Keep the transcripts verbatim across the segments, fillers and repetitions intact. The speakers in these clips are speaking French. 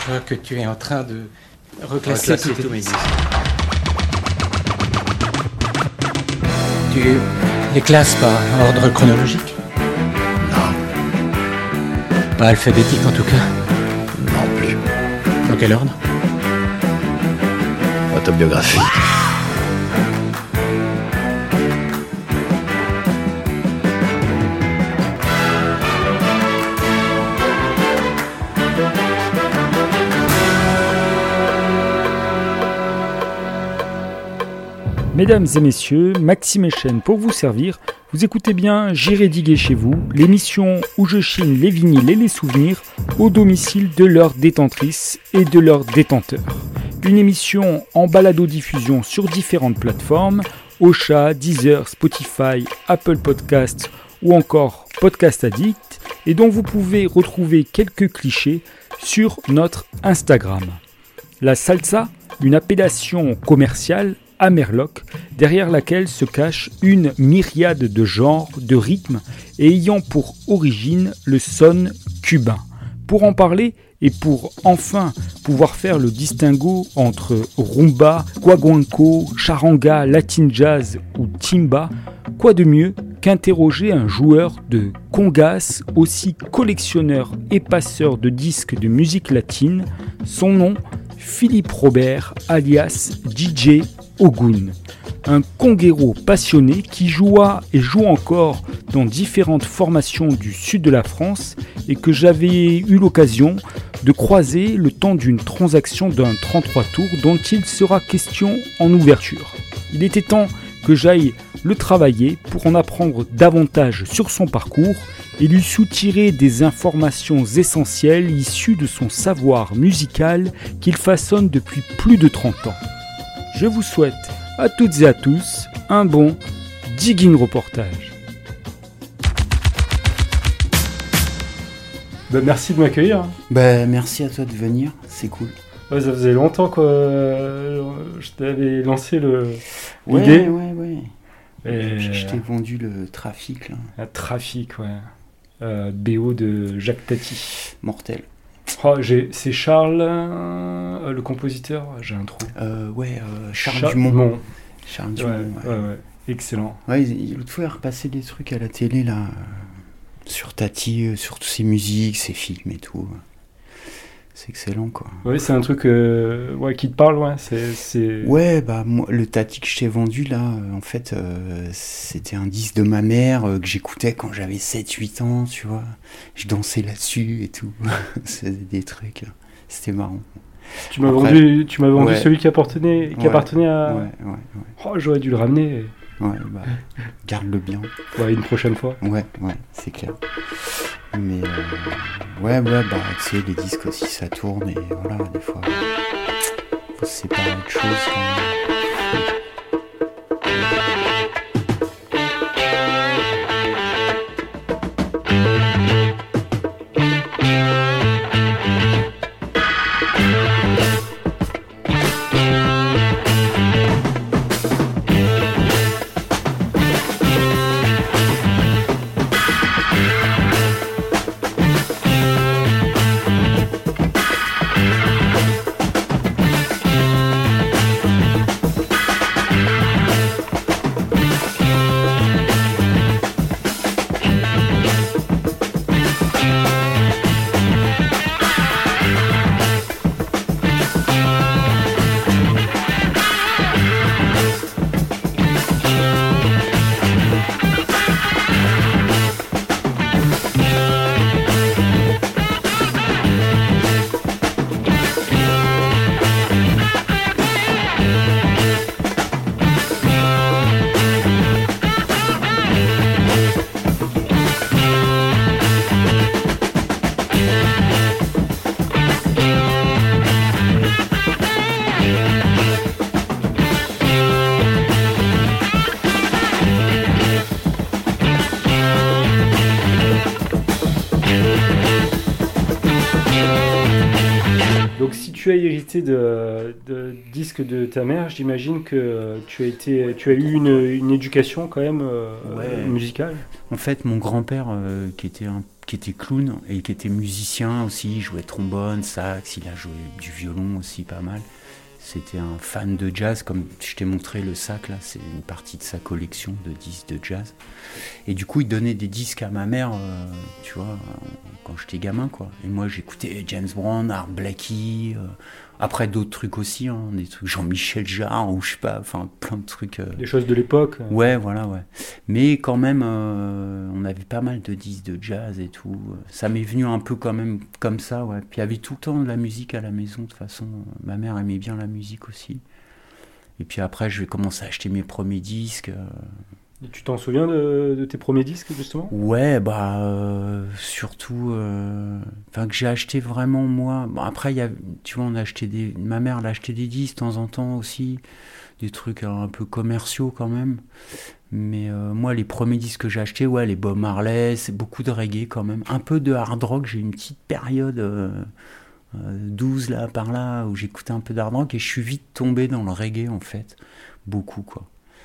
crois que tu es en train de reclasser, reclasser tous mes disques. Tu les classes par ordre chronologique? Non. Pas alphabétique en tout cas? Non plus. Dans quel ordre? Autobiographie. Mesdames et messieurs, Maxime Echen pour vous servir. Vous écoutez bien J'irai diguer chez vous, l'émission où je chine les vinyles et les souvenirs au domicile de leurs détentrices et de leurs détenteurs. Une émission en balado-diffusion sur différentes plateformes, Ocha, Deezer, Spotify, Apple Podcasts ou encore Podcast Addict, et dont vous pouvez retrouver quelques clichés sur notre Instagram. La salsa, une appellation commerciale à Merloc, derrière laquelle se cache une myriade de genres, de rythmes et ayant pour origine le son cubain. Pour en parler et pour enfin pouvoir faire le distinguo entre rumba, guaguancó, charanga, latin jazz ou timba, quoi de mieux qu'interroger un joueur de congas, aussi collectionneur et passeur de disques de musique latine, son nom Philippe Robert alias D J Ogun, un conguero passionné qui joua et joue encore dans différentes formations du sud de la France et que j'avais eu l'occasion de croiser le temps d'une transaction d'un trente-trois tours dont il sera question en ouverture. Il était temps que j'aille le travailler pour en apprendre davantage sur son parcours et lui soutirer des informations essentielles issues de son savoir musical qu'il façonne depuis plus de trente ans. Je vous souhaite à toutes et à tous un bon digging reportage. Bah, merci de m'accueillir. Bah, merci à toi de venir, c'est cool. Ouais, ça faisait longtemps que euh, je t'avais lancé le, ouais, l'idée. Ouais, ouais, Et... Je, je t'ai vendu le trafic, là. Un trafic, ouais. Euh, B O de Jacques Tati. Mortel. Oh, j'ai, c'est Charles, euh, le compositeur, j'ai un trou. Euh, ouais, euh, Charles, Charles Dumont. Dumont. Charles Ouais, Dumont, ouais, ouais, ouais. Excellent. Ouais, il- l'autre fois, il a repassé des trucs à la télé, là, euh, sur Tati, euh, sur toutes ses musiques, ses films et tout. C'est excellent, quoi. Ouais, c'est un truc euh, ouais, qui te parle, ouais. C'est, c'est... Ouais, bah, moi, le Tati que je t'ai vendu, là, euh, en fait, euh, c'était un disque de ma mère euh, que j'écoutais quand j'avais sept huit ans, tu vois. Je dansais là-dessus et tout. C'était des trucs, là. C'était marrant. Tu m'as Après, vendu, tu m'as vendu ouais. celui qui appartenait, qui Ouais. appartenait à... Ouais, ouais, ouais. Oh, j'aurais dû le ramener. Ouais, bah, garde-le bien. Ouais, une prochaine fois. Ouais, ouais, c'est clair. Mais, euh, ouais, ouais, bah, tu sais, les disques aussi, ça tourne et voilà, des fois, faut se séparer autre chose quand même. Donc si tu as hérité de, de disques de ta mère, j'imagine que tu as été, tu as eu une, une éducation quand même euh, Ouais. musicale. En fait, mon grand-père, euh, qui était un qui était clown et qui était musicien aussi, il jouait trombone, sax, il a joué du violon aussi pas mal. C'était un fan de jazz, comme je t'ai montré le sac là, c'est une partie de sa collection de disques de jazz. Et du coup, il donnait des disques à ma mère, euh, tu vois, quand j'étais gamin, quoi. Et moi, j'écoutais James Brown, Art Blakey, euh, après d'autres trucs aussi, hein, des trucs Jean-Michel Jarre ou je sais pas, enfin plein de trucs. Euh... Des choses de l'époque. Euh... Ouais, voilà, ouais. Mais quand même, euh, on avait pas mal de disques de jazz et tout. Ça m'est venu un peu quand même comme ça, ouais. Puis il y avait tout le temps de la musique à la maison, de toute façon. Ma mère aimait bien la musique aussi. Et puis après, je vais commencer à acheter mes premiers disques. Euh... Et tu t'en souviens de, de tes premiers disques, justement ? Ouais, bah, euh, surtout, euh, enfin, que j'ai acheté vraiment moi. Bon, après, il y a, tu vois, on a acheté des, ma mère, elle a acheté des disques de temps en temps aussi, des trucs un peu commerciaux quand même. Mais euh, moi, les premiers disques que j'ai achetés, ouais, les Bob Marley, c'est beaucoup de reggae quand même. Un peu de hard rock, j'ai eu une petite période euh, euh, douze là, par là, où j'écoutais un peu d'hard rock et je suis vite tombé dans le reggae en fait. Beaucoup, quoi.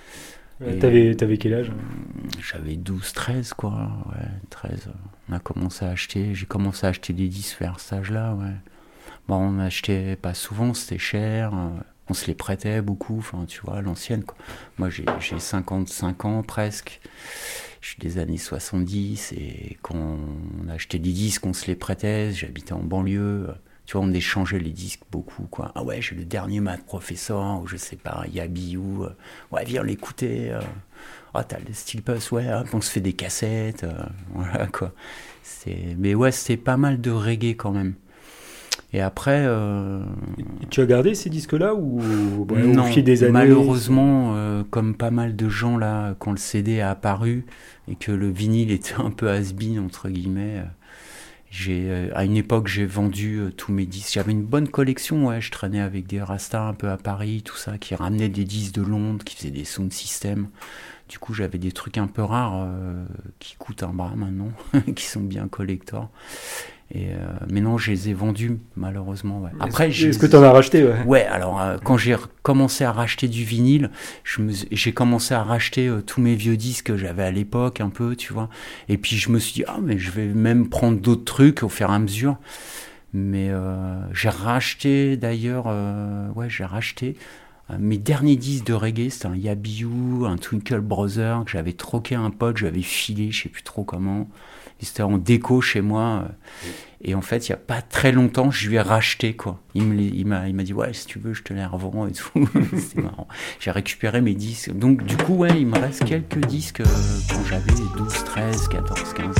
Et t'avais, t'avais quel âge ? J'avais douze treize, quoi. Ouais, treize. On a commencé à acheter, j'ai commencé à acheter des disques vers cet âge-là, ouais. Bon, on n'achetait pas souvent, c'était cher. On se les prêtait beaucoup, enfin, tu vois, l'ancienne, quoi. Moi, j'ai, j'ai cinquante-cinq ans presque. Je suis des années soixante-dix et quand on achetait des disques, on se les prêtait. J'habitais en banlieue. Tu vois, on échangeait les disques beaucoup, quoi. Ah ouais, j'ai le dernier Math Professor, ou je sais pas, Yabi, ou... Euh, ouais, viens l'écouter. Euh, ah, oh, t'as le Steel Pulse, ouais, hop, on se fait des cassettes. Euh, voilà, quoi. C'est... Mais ouais, c'était pas mal de reggae, quand même. Et après... Euh... Et tu as gardé ces disques-là, ou ouais, non, au fil des années ? Malheureusement, euh, comme pas mal de gens, là, quand le C D a apparu, et que le vinyle était un peu has-been, entre guillemets... Euh, J'ai, euh, à une époque, j'ai vendu euh, tous mes disques. J'avais une bonne collection, ouais. Je traînais avec des rastas un peu à Paris, tout ça, qui ramenaient des disques de Londres, qui faisaient des sound systems. Du coup, j'avais des trucs un peu rares euh, qui coûtent un bras maintenant, qui sont bien collector. Et euh, mais non, je les ai vendus, malheureusement. Ouais. Après, est-ce, j'ai... est-ce que tu en as racheté ouais. ouais, alors euh, quand j'ai commencé à racheter du vinyle, je me... j'ai commencé à racheter euh, tous mes vieux disques que j'avais à l'époque, un peu, tu vois. Et puis je me suis dit, ah, mais je vais même prendre d'autres trucs au fur et à mesure. Mais euh, j'ai racheté, d'ailleurs, euh, ouais, j'ai racheté euh, mes derniers disques de reggae. C'était un Yabiou, un Twinkle Brother, que j'avais troqué à un pote, j'avais filé, je sais plus trop comment. C'était en déco chez moi. Et en fait, il n'y a pas très longtemps, je lui ai racheté, quoi. Il, me les, il, m'a, il m'a dit, ouais, si tu veux, je te les revends et tout. C'était marrant. J'ai récupéré mes disques. Donc, du coup, ouais, il me reste quelques disques euh, quand j'avais douze, treize, quatorze, quinze.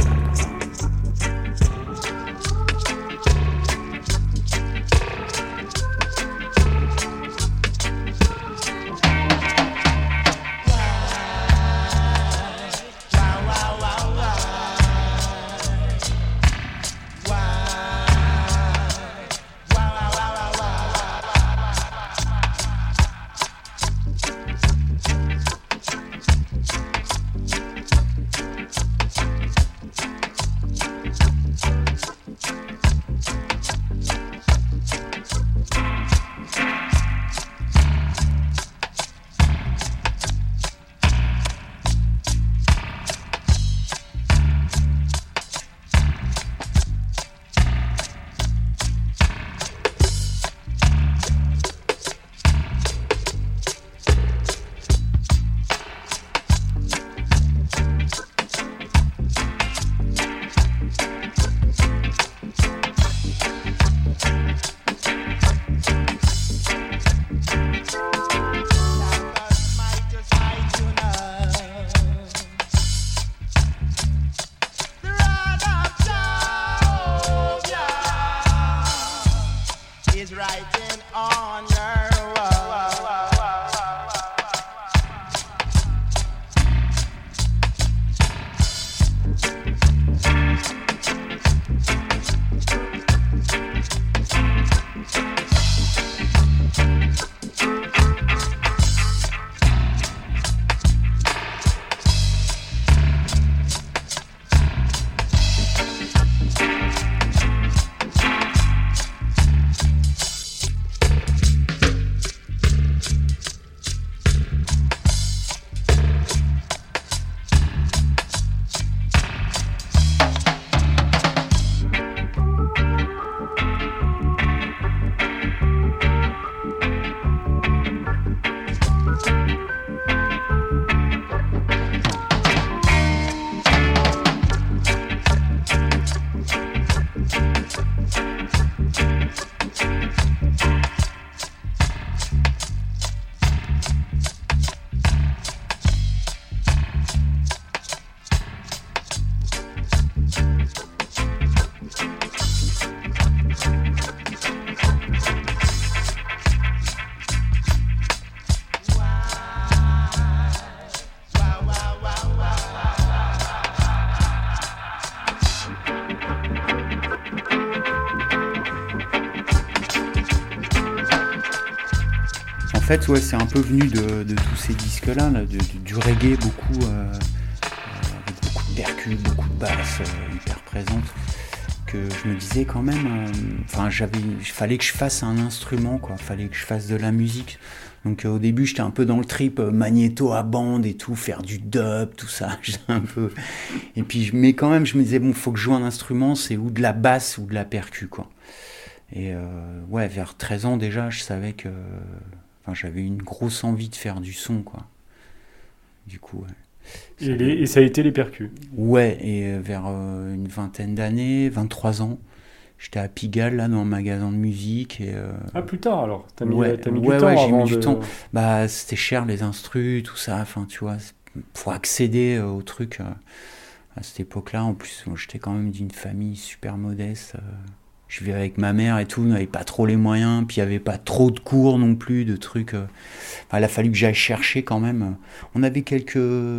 fait, ouais, c'est un peu venu de, de tous ces disques-là, là, de, de- du reggae, beaucoup, euh, euh, avec beaucoup de percus, beaucoup de basses euh, hyper présentes, que je me disais quand même, euh, enfin, j'avais, il fallait que je fasse un instrument, quoi, fallait que je fasse de la musique. Donc euh, au début, j'étais un peu dans le trip euh, magnéto à bande et tout, faire du dub, tout ça, j'étais un peu. Et puis, je- mais quand même, je me disais bon, faut que je joue un instrument, c'est ou de la basse ou de la percu, quoi. Et euh, ouais, vers treize ans déjà, je savais que, enfin, j'avais une grosse envie de faire du son, quoi. Du coup, ouais. Et, les- et ça a été les percus. Ouais, et euh, vers euh, une vingtaine d'années, vingt-trois ans, j'étais à Pigalle, là, dans un magasin de musique. Et, euh, Ah, plus tard alors. T'as mis, Ouais, t'as mis ouais, du temps ouais, j'ai avant mis du de- temps. bah, c'était cher, les instrus, tout ça. Enfin, tu vois, c'est- pour accéder euh, au truc euh, à cette époque-là, en plus, moi, j'étais quand même d'une famille super modeste. euh, je vivais avec ma mère et tout, on n'avait pas trop les moyens, puis il n'y avait pas trop de cours non plus, de trucs. euh, Enfin, il a fallu que j'aille chercher quand même. On avait quelques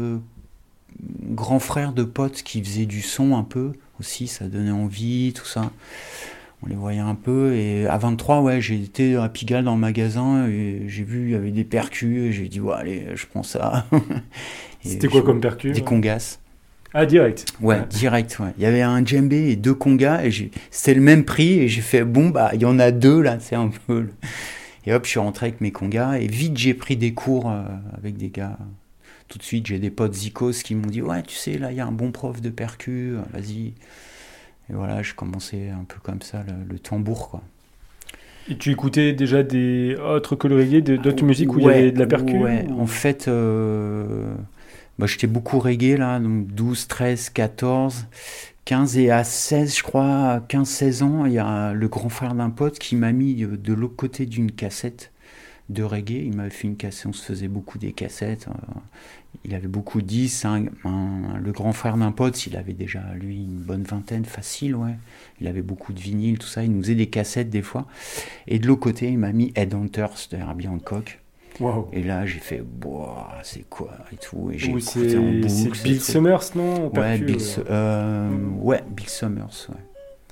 grands frères de potes qui faisaient du son un peu aussi, ça donnait envie, tout ça. On les voyait un peu, et à vingt-trois, ouais, j'ai été à Pigalle dans le magasin, et j'ai vu, il y avait des percus, et j'ai dit, ouais, allez, je prends ça. Et C'était quoi je- comme percus? Des congas. Ah, direct. Ouais, direct, ouais. Il y avait un djembé et deux congas, et j'ai- c'était le même prix, et j'ai fait, bon, bah, il y en a deux, là, c'est un peu... le- Et hop, je suis rentré avec mes congas, et vite, j'ai pris des cours euh, avec des gars. Tout de suite, j'ai des potes zikos qui m'ont dit, ouais, tu sais, là, il y a un bon prof de percus, vas-y. Et voilà, je commençais un peu comme ça, le, le tambour, quoi. Et tu écoutais déjà des autres que le reggae, de- d'autres musiques où il y Ouais, avait de la percu? Ouais, ou- en fait, euh, bah, j'étais beaucoup reggae, là, donc douze, treize, quatorze, quinze, et à seize, je crois, à quinze seize ans, il y a le grand frère d'un pote qui m'a mis de, de l'autre côté d'une cassette de reggae. Il m'avait fait une cassette, on se faisait beaucoup des cassettes. euh, il avait beaucoup de disques. un- un- le grand frère d'un pote, il avait déjà, lui, une bonne vingtaine, facile, ouais. Il avait beaucoup de vinyles, tout ça. Il nous faisait des cassettes des fois. Et de l'autre côté, il m'a mis Headhunters de Herbie Hancock. Waouh. Et là, j'ai fait, boah, c'est quoi et tout. Et j'ai Ou écouté c'est en boucle. c'est ce Bill truc. Summers, non? au Ouais, percu, Bill, euh. Su- euh, ouais, Bill Summers, ouais.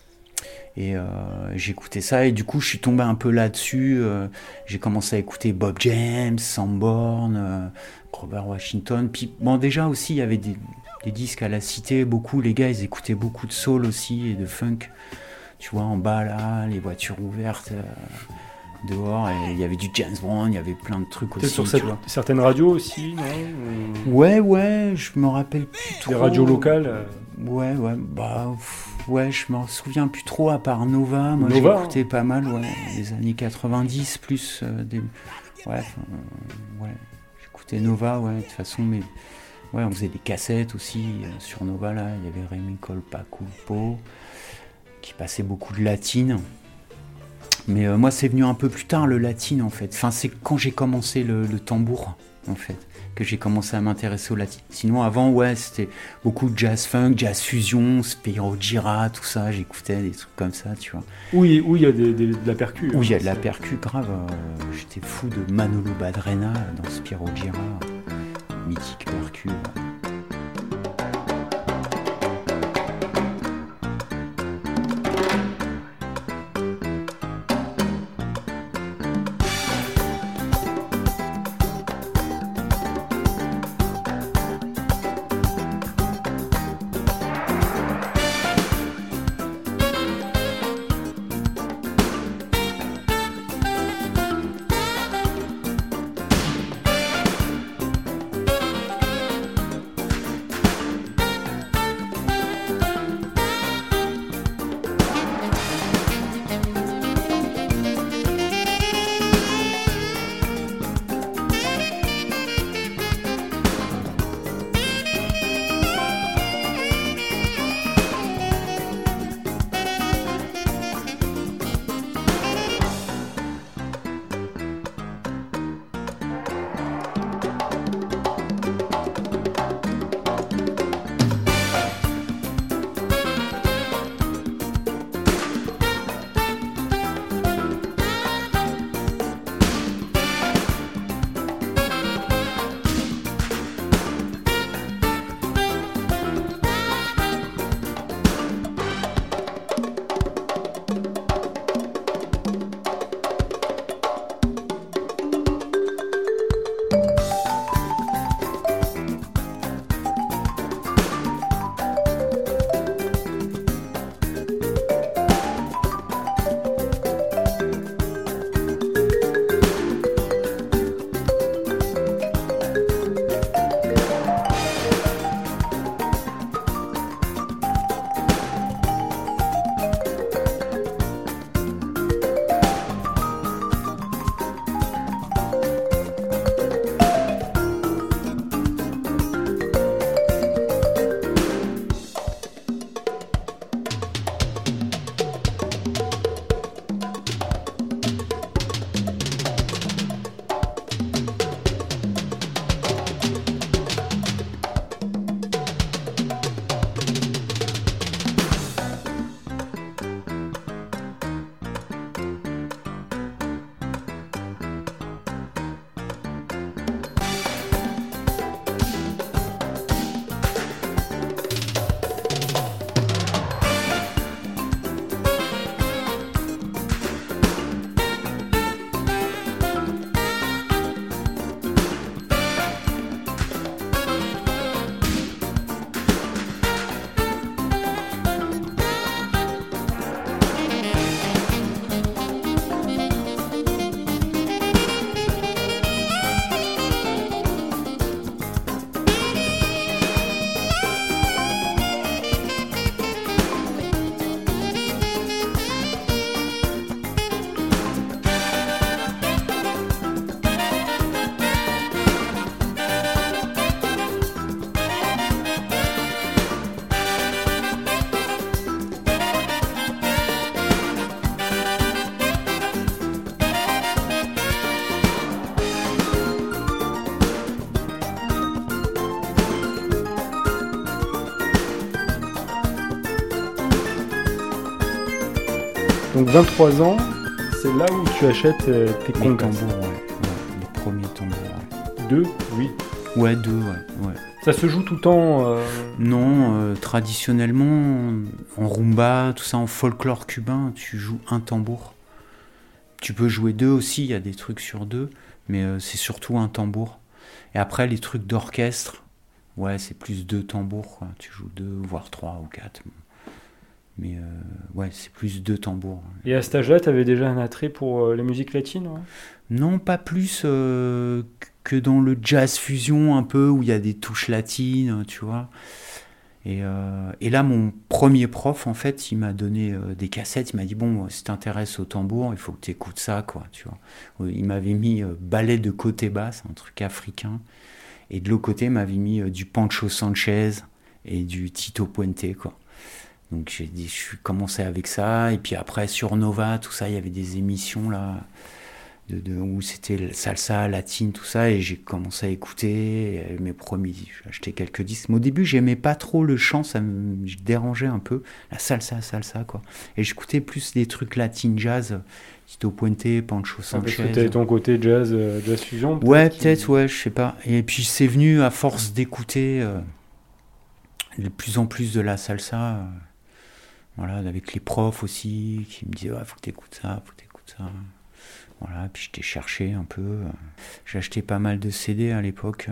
Et euh, j'écoutais ça, et du coup, je suis tombé un peu là-dessus. euh, j'ai commencé à écouter Bob James, Sanborn, euh, Grover Washington. Puis, bon, déjà aussi, il y avait des, des disques à la Cité, beaucoup. Les gars, ils écoutaient beaucoup de soul aussi et de funk. Tu vois, en bas, là, les voitures ouvertes, euh, dehors. Et il y avait du James Brown, il y avait plein de trucs Peut-être aussi, sur tu cette- vois. certaines radios aussi, non? Ou- Ouais, ouais, je me rappelle plus trop. Des radios locales. euh. Ouais, ouais, bah, pff, ouais, je m'en souviens plus trop, à part Nova. Moi, Nova, j'écoutais pas mal, ouais, des années quatre-vingt-dix, plus euh, des... Ouais, enfin, euh, ouais, j'écoutais Nova, ouais, de toute façon, mais... Ouais, on faisait des cassettes aussi, euh, sur Nova, là, il y avait Rémi Colpaculpo, qui passait beaucoup de latine. Mais euh, moi, c'est venu un peu plus tard, le latine, en fait. Enfin, c'est quand j'ai commencé le, le tambour, en fait, que j'ai commencé à m'intéresser au latine. Sinon, avant, ouais, c'était beaucoup de jazz funk, jazz fusion, Spyro Gyra, tout ça. J'écoutais des trucs comme ça, tu vois. Où il où il y a des, des- de la percu. Où hein, il y a de la c'est- percu, grave. euh, j'étais fou de Manolo Badrena dans Spyro Gyra. Mythique percu. ouais. Donc vingt-trois ans, c'est là où tu achètes euh, tes Les congas. tambours, ouais. ouais. Les premiers tambours, ouais. Deux, oui. Ouais, deux, ouais. ouais. Ça se joue tout le temps euh... Non, euh, traditionnellement, en rumba, tout ça, en folklore cubain, tu joues un tambour. Tu peux jouer deux aussi, il y a des trucs sur deux, mais euh, c'est surtout un tambour. Et après, les trucs d'orchestre, ouais, c'est plus deux tambours, quoi. Tu joues deux, voire trois ou quatre. Mais euh, ouais, c'est plus deux tambours. Et à cet âge-là, tu avais déjà un attrait pour euh, les musiques latines, ouais? Non, pas plus euh, que dans le jazz fusion, un peu, où il y a des touches latines, tu vois. Et, euh, et là, mon premier prof, en fait, il m'a donné euh, des cassettes. Il m'a dit, bon, si t'intéresses au tambour, il faut que t'écoutes ça, quoi, tu vois. Il m'avait mis euh, ballet de côté basse, un truc africain. Et de l'autre côté, il m'avait mis euh, du Pancho Sanchez et du Tito Puente, quoi. Donc j'ai dit, je suis commencé avec ça. Et puis après, sur Nova, tout ça, il y avait des émissions, là, de, de, où c'était salsa, latine, tout ça. Et j'ai commencé à écouter et mes premiers, j'ai acheté quelques disques. Mais au début, j'aimais pas trop le chant, ça me dérangeait un peu. La salsa, salsa, quoi. Et j'écoutais plus des trucs latine jazz, Tito Puente, Pancho Sanchez. Parce que t'avais ton côté jazz, euh, jazz fusion, peut-être, Ouais, qui... peut-être, ouais, je sais pas. Et puis c'est venu à force d'écouter euh, de plus en plus de la salsa. Euh, Voilà, avec les profs aussi, qui me disaient, ouais, faut que t'écoutes ça, faut que t'écoutes ça. Voilà, puis je t'ai cherché un peu. J'ai acheté pas mal de C D à l'époque.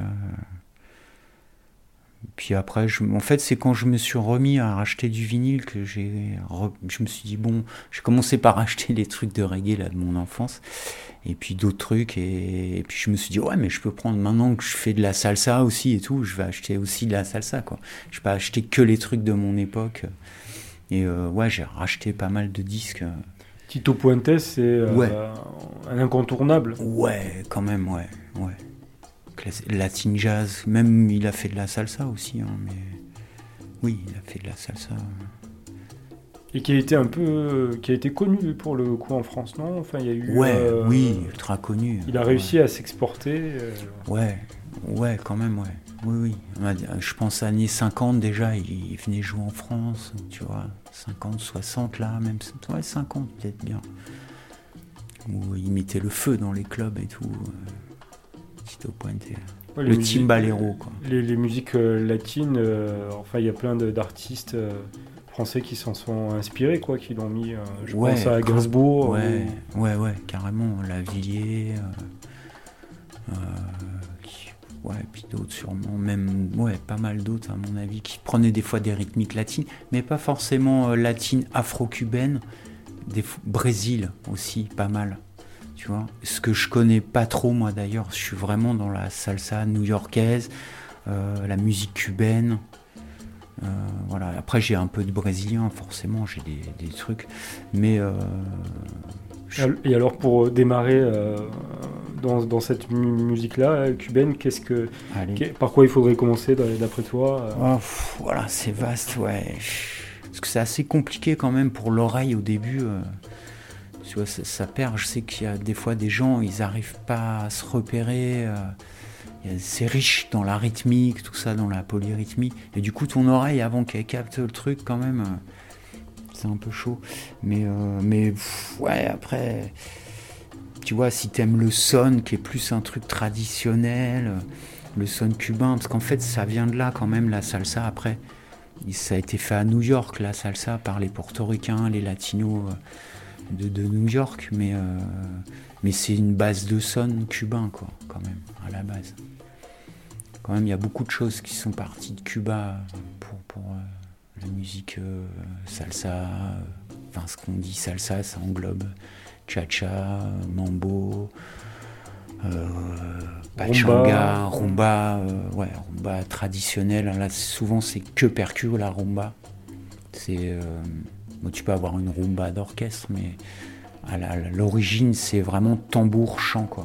Puis après, je, en fait, c'est quand je me suis remis à racheter du vinyle que j'ai, re, je me suis dit, bon, j'ai commencé par acheter les trucs de reggae là, de mon enfance, et puis d'autres trucs, et, et puis je me suis dit, ouais, mais je peux prendre, maintenant que je fais de la salsa aussi et tout, je vais acheter aussi de la salsa, quoi. Je vais pas acheter que les trucs de mon époque. Et euh, ouais, j'ai racheté pas mal de disques. Tito Puente, c'est euh, ouais. un incontournable. Ouais, quand même, ouais. ouais. Latin jazz, même il a fait de la salsa aussi. Hein, mais oui, il a fait de la salsa. Et qui a été un peu, qui a été connu pour le coup en France, non? Enfin, il y a eu. Ouais, euh, oui, ultra connu. Il a réussi ouais. à s'exporter. Euh... Ouais, ouais, quand même, ouais. Oui, oui. Je pense à années cinquante déjà, il venait jouer en France, tu vois. cinquante, soixante là, même. Ouais, cinquante peut-être bien. Où il mettait le feu dans les clubs et tout. Tito Puente. Ouais, le musiques, timbalero, quoi. Les, les musiques euh, latines, euh, enfin, il y a plein de, d'artistes euh, français qui s'en sont inspirés, quoi, qui l'ont mis. Euh, je ouais, pense à Gainsbourg. Ouais, ou... ouais, ouais, carrément. Lavilliers. Euh, euh, Ouais, et puis d'autres sûrement, même, ouais, pas mal d'autres à mon avis, qui prenaient des fois des rythmiques latines, mais pas forcément euh, latines afro-cubaines, des f- Brésil aussi, pas mal, tu vois. Ce que je connais pas trop, moi d'ailleurs, je suis vraiment dans la salsa new-yorkaise, euh, la musique cubaine, euh, voilà. Après j'ai un peu de brésilien, forcément, j'ai des, des trucs, mais... Euh, je... Et alors pour démarrer... Euh... Dans, dans cette musique-là, cubaine, qu'est-ce que, qu'est, par quoi il faudrait commencer d'après toi? Oh, pff, voilà, c'est vaste, ouais. Parce que c'est assez compliqué quand même pour l'oreille au début. Euh, tu vois, ça, ça perd. Je sais qu'il y a des fois des gens, ils n'arrivent pas à se repérer. Euh, c'est riche dans la rythmique, tout ça, dans la polyrythmie. Et du coup, ton oreille, avant qu'elle capte le truc, quand même, euh, c'est un peu chaud. Mais, euh, mais pff, ouais, après... Tu vois, si t'aimes le son, qui est plus un truc traditionnel, le son cubain, parce qu'en fait, ça vient de là quand même, la salsa. Après, ça a été fait à New York, la salsa, par les portoricains, les latinos de, de New York, mais, euh, mais c'est une base de son cubain, quoi, quand même, à la base. Quand même, il y a beaucoup de choses qui sont parties de Cuba pour, pour euh, la musique euh, salsa. Euh, enfin, ce qu'on dit salsa, ça englobe... Cha-cha, mambo, euh, pachanga, rumba, rumba, euh, ouais, rumba traditionnel. Là, souvent, c'est que percu, la rumba. C'est, euh, bon, tu peux avoir une rumba d'orchestre, mais à, la, à l'origine, c'est vraiment tambour, chant, quoi.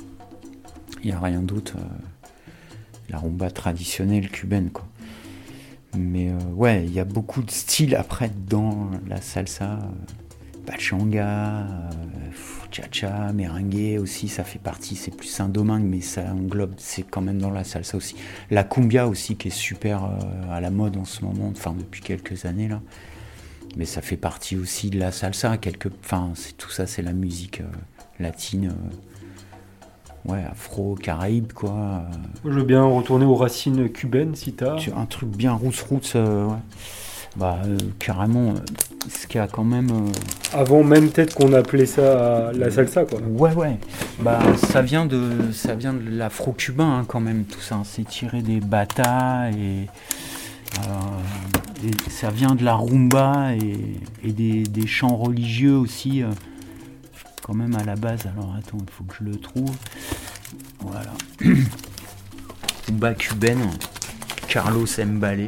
Il n'y a rien d'autre. Euh, la rumba traditionnelle cubaine, quoi. Mais euh, ouais, il y a beaucoup de styles après dans la salsa. Euh, Pachanga, euh, cha-cha, merengue aussi, ça fait partie, c'est plus un domingue, mais ça englobe, c'est quand même dans la salsa aussi. La cumbia aussi, qui est super euh, à la mode en ce moment, enfin depuis quelques années là. mais ça fait partie aussi de la salsa. Quelque... Enfin, c'est, tout ça, c'est la musique euh, latine, euh, ouais, afro-caraïbe, quoi. Moi, je veux bien retourner aux racines cubaines, si t'as. Un truc bien roots-roots, euh, ouais. Bah, euh, carrément, euh, ce qu'il y a quand même... Euh... Avant même peut-être qu'on appelait ça la salsa, quoi. Ouais, ouais. Bah, ça vient de, ça vient de l'afro-cubain, hein, quand même, tout ça. C'est tiré des batas et, euh, et ça vient de la rumba et, et des, des chants religieux aussi, euh, quand même à la base. Alors, attends, il faut que je le trouve. Voilà. Rumba cubaine, Carlos Mbale.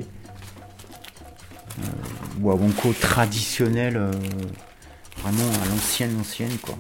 Euh, Wawanko traditionnel, euh, vraiment à l'ancienne, ancienne, quoi.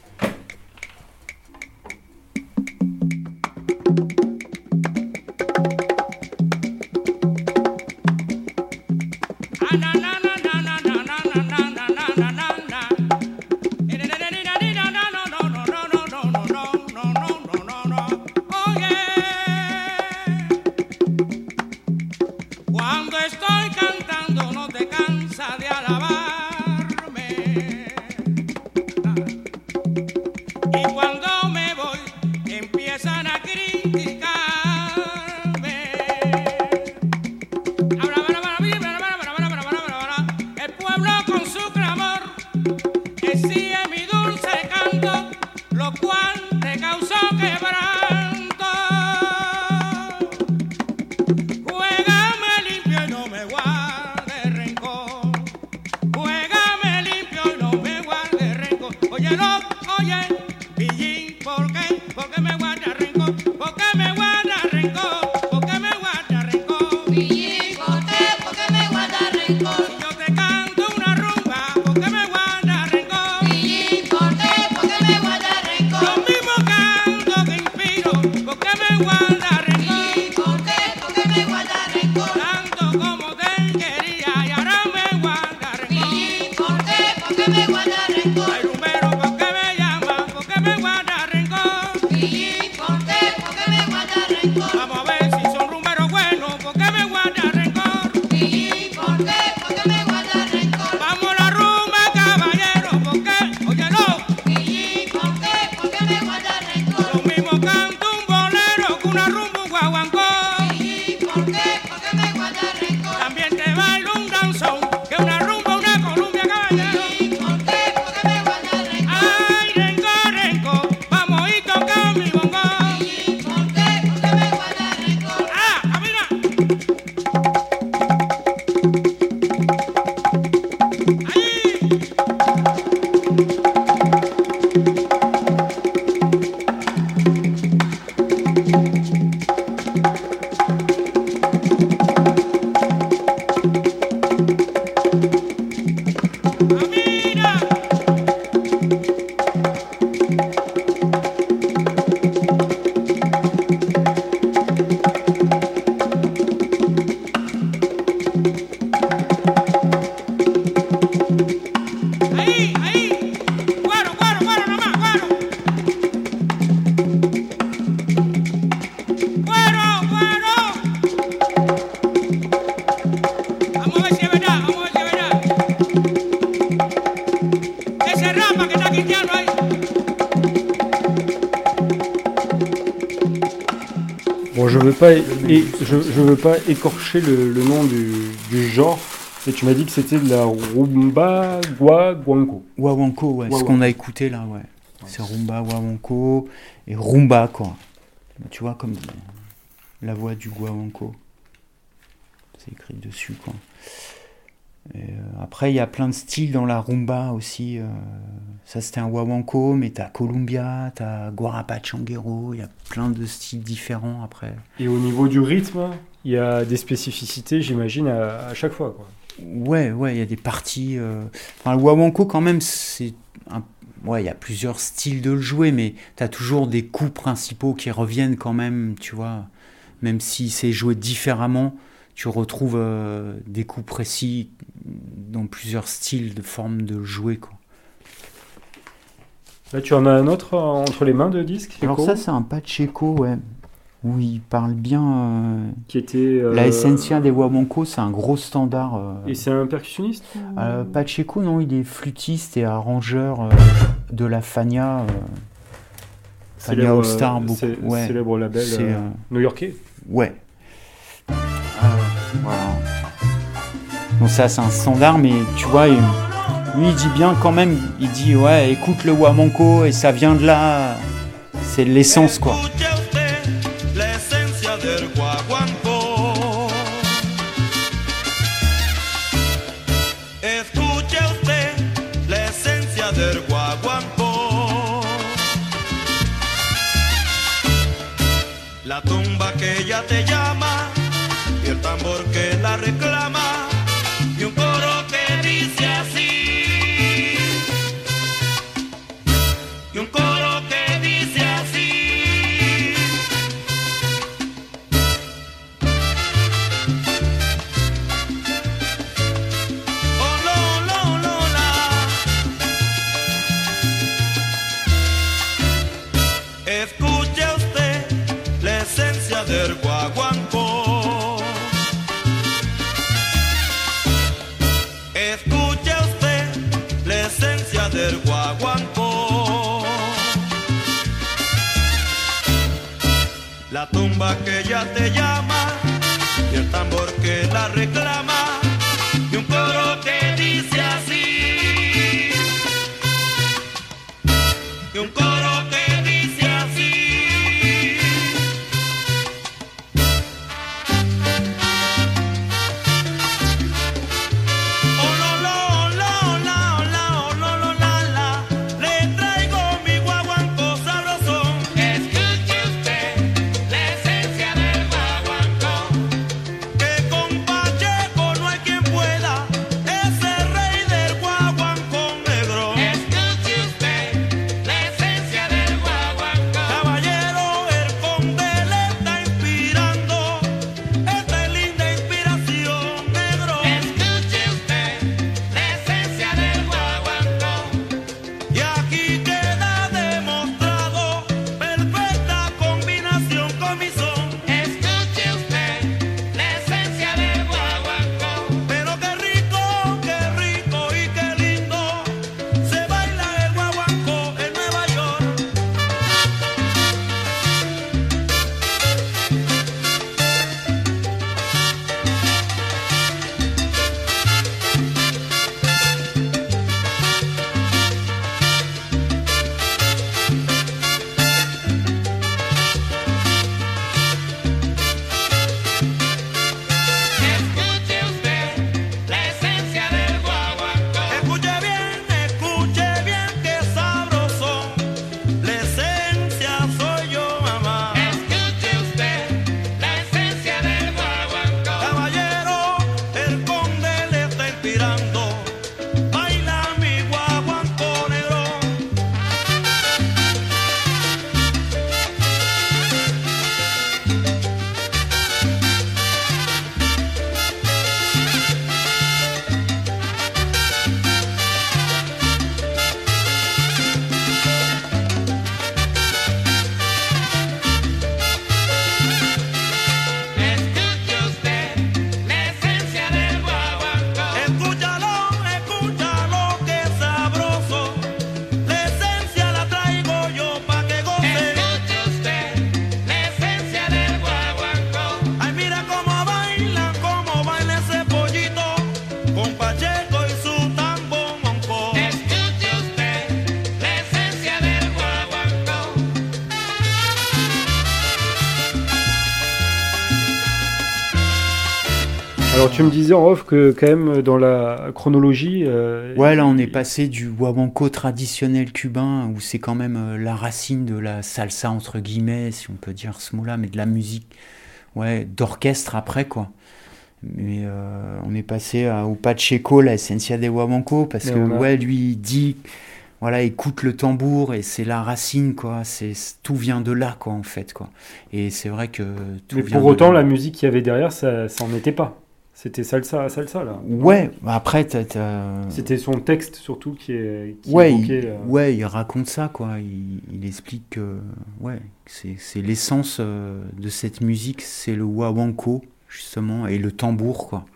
Bon, je veux pas, et, je, je veux pas écorcher le, le nom du, du genre, mais tu m'as dit que c'était de la rumba guaguanco. Wawanko, ouais, ce qu'on a écouté là, ouais. C'est rumba, wawanko et rumba, quoi. Tu vois, comme la voix du guaguanco. C'est écrit dessus, quoi. Et, euh, après, il y a plein de styles dans la rumba aussi. Euh, ça, c'était un wawanko, mais t'as Columbia, t'as Guarapachanguero, il y a plein de styles différents après. Et au niveau du rythme, il y a des spécificités, j'imagine, à, à chaque fois, quoi. Ouais, ouais, il y a des parties. Euh... Enfin, le wawanko, quand même, c'est un... ouais, il y a plusieurs styles de le jouer, mais t'as toujours des coups principaux qui reviennent quand même, tu vois. Même si c'est joué différemment, tu retrouves euh, des coups précis dans plusieurs styles de formes de jouer, quoi. Là, tu en as un autre entre les mains de disque? Alors ça, c'est un Pacheco, ouais. où il parle bien. Euh, qui était. Euh, la Esencia de Huamanco, c'est un gros standard. Euh, et c'est un percussionniste euh, Pacheco, non, il est flûtiste et arrangeur euh, de la Fania. Euh, Fania All Star, beaucoup. C'est, ouais. Célèbre label c'est, euh, euh, new-yorkais. Ouais. Euh, voilà. Donc ça, c'est un standard, mais tu vois, il, lui, il dit bien quand même, il dit, ouais, écoute le Huamanco, et ça vient de là, c'est l'essence, quoi. La tumba que ella te llama y el tambor que la reclama y un coro que dice así y un coro que dice así. Oh no no no la escuche usted la esencia del guaguancó. Escuche usted la esencia del guaguancó. La tumba que ya te llama y el tambor que la reclama y un coro que dice así y un coro que dice así. Alors tu me disais en off que quand même dans la chronologie... Euh, ouais, là on est passé du guaguancó traditionnel cubain, où c'est quand même euh, la racine de la salsa, entre guillemets, si on peut dire ce mot-là, mais de la musique ouais, d'orchestre après, quoi. Mais euh, on est passé à, au Pacheco, la Esencia de Huamanco, parce mais que a... ouais, lui il dit... Voilà, écoute le tambour et c'est la racine, quoi. C'est, tout vient de là, quoi, en fait, quoi. Et c'est vrai que tout mais vient pour de autant, là. La musique qu'il y avait derrière, ça, ça en était pas. C'était salsa, salsa là. Ouais, après, t'as, t'as... C'était son texte surtout qui est. Qui ouais, évoquait, il, euh... ouais, il raconte ça, quoi. Il, il explique que, ouais, c'est, c'est l'essence euh, de cette musique, c'est le wawanko, justement, et le tambour, quoi.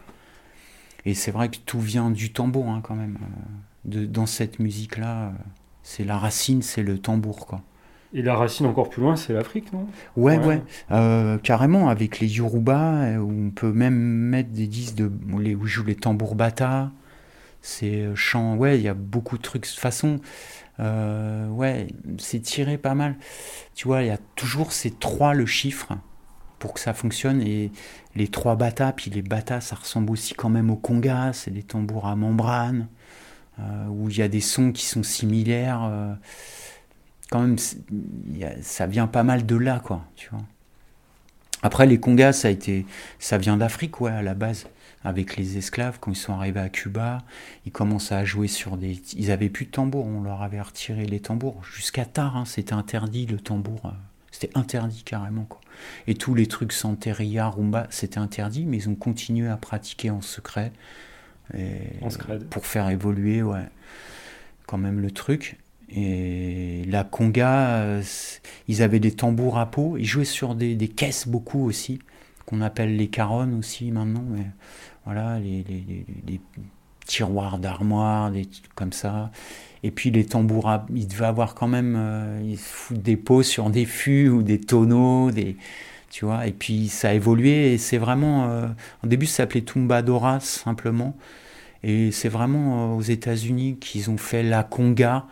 Et c'est vrai que tout vient du tambour, hein, quand même. De, dans cette musique-là, euh, c'est la racine, c'est le tambour, quoi. Et la racine encore plus loin, c'est l'Afrique, non ? Ouais, ouais, ouais. Euh, carrément, avec les Yoruba, où on peut même mettre des disques de, où, les, où jouent les tambours bata, c'est chant, ouais, il y a beaucoup de trucs. De toute façon, euh, ouais, c'est tiré pas mal. Tu vois, il y a toujours ces trois, le chiffre, pour que ça fonctionne, et les trois bata, puis les bata, ça ressemble aussi quand même au conga, c'est des tambours à membrane, euh, où il y a des sons qui sont similaires. Euh, quand même, y a, ça vient pas mal de là, quoi, tu vois. Après, les congas, ça a été, ça vient d'Afrique, ouais, à la base, avec les esclaves, quand ils sont arrivés à Cuba, ils commençaient à jouer sur des... Ils avaient plus de tambour, on leur avait retiré les tambours, jusqu'à tard, hein, c'était interdit, le tambour, c'était interdit carrément, quoi. Et tous les trucs santeria, rumba, c'était interdit, mais ils ont continué à pratiquer en secret, et en scred. Pour faire évoluer, ouais, quand même le truc. Et la conga, euh, ils avaient des tambours à peau, ils jouaient sur des, des caisses beaucoup aussi, qu'on appelle les caronnes aussi maintenant, mais voilà, les, les, les, les tiroirs d'armoire, des trucs comme ça. Et puis les tambours, à, ils devaient avoir quand même, euh, ils foutent des pots sur des fûts ou des tonneaux, des, tu vois. Et puis ça a évolué et c'est vraiment, euh, au début ça s'appelait tumbadora simplement, et c'est vraiment euh, aux États-Unis qu'ils ont fait la conga.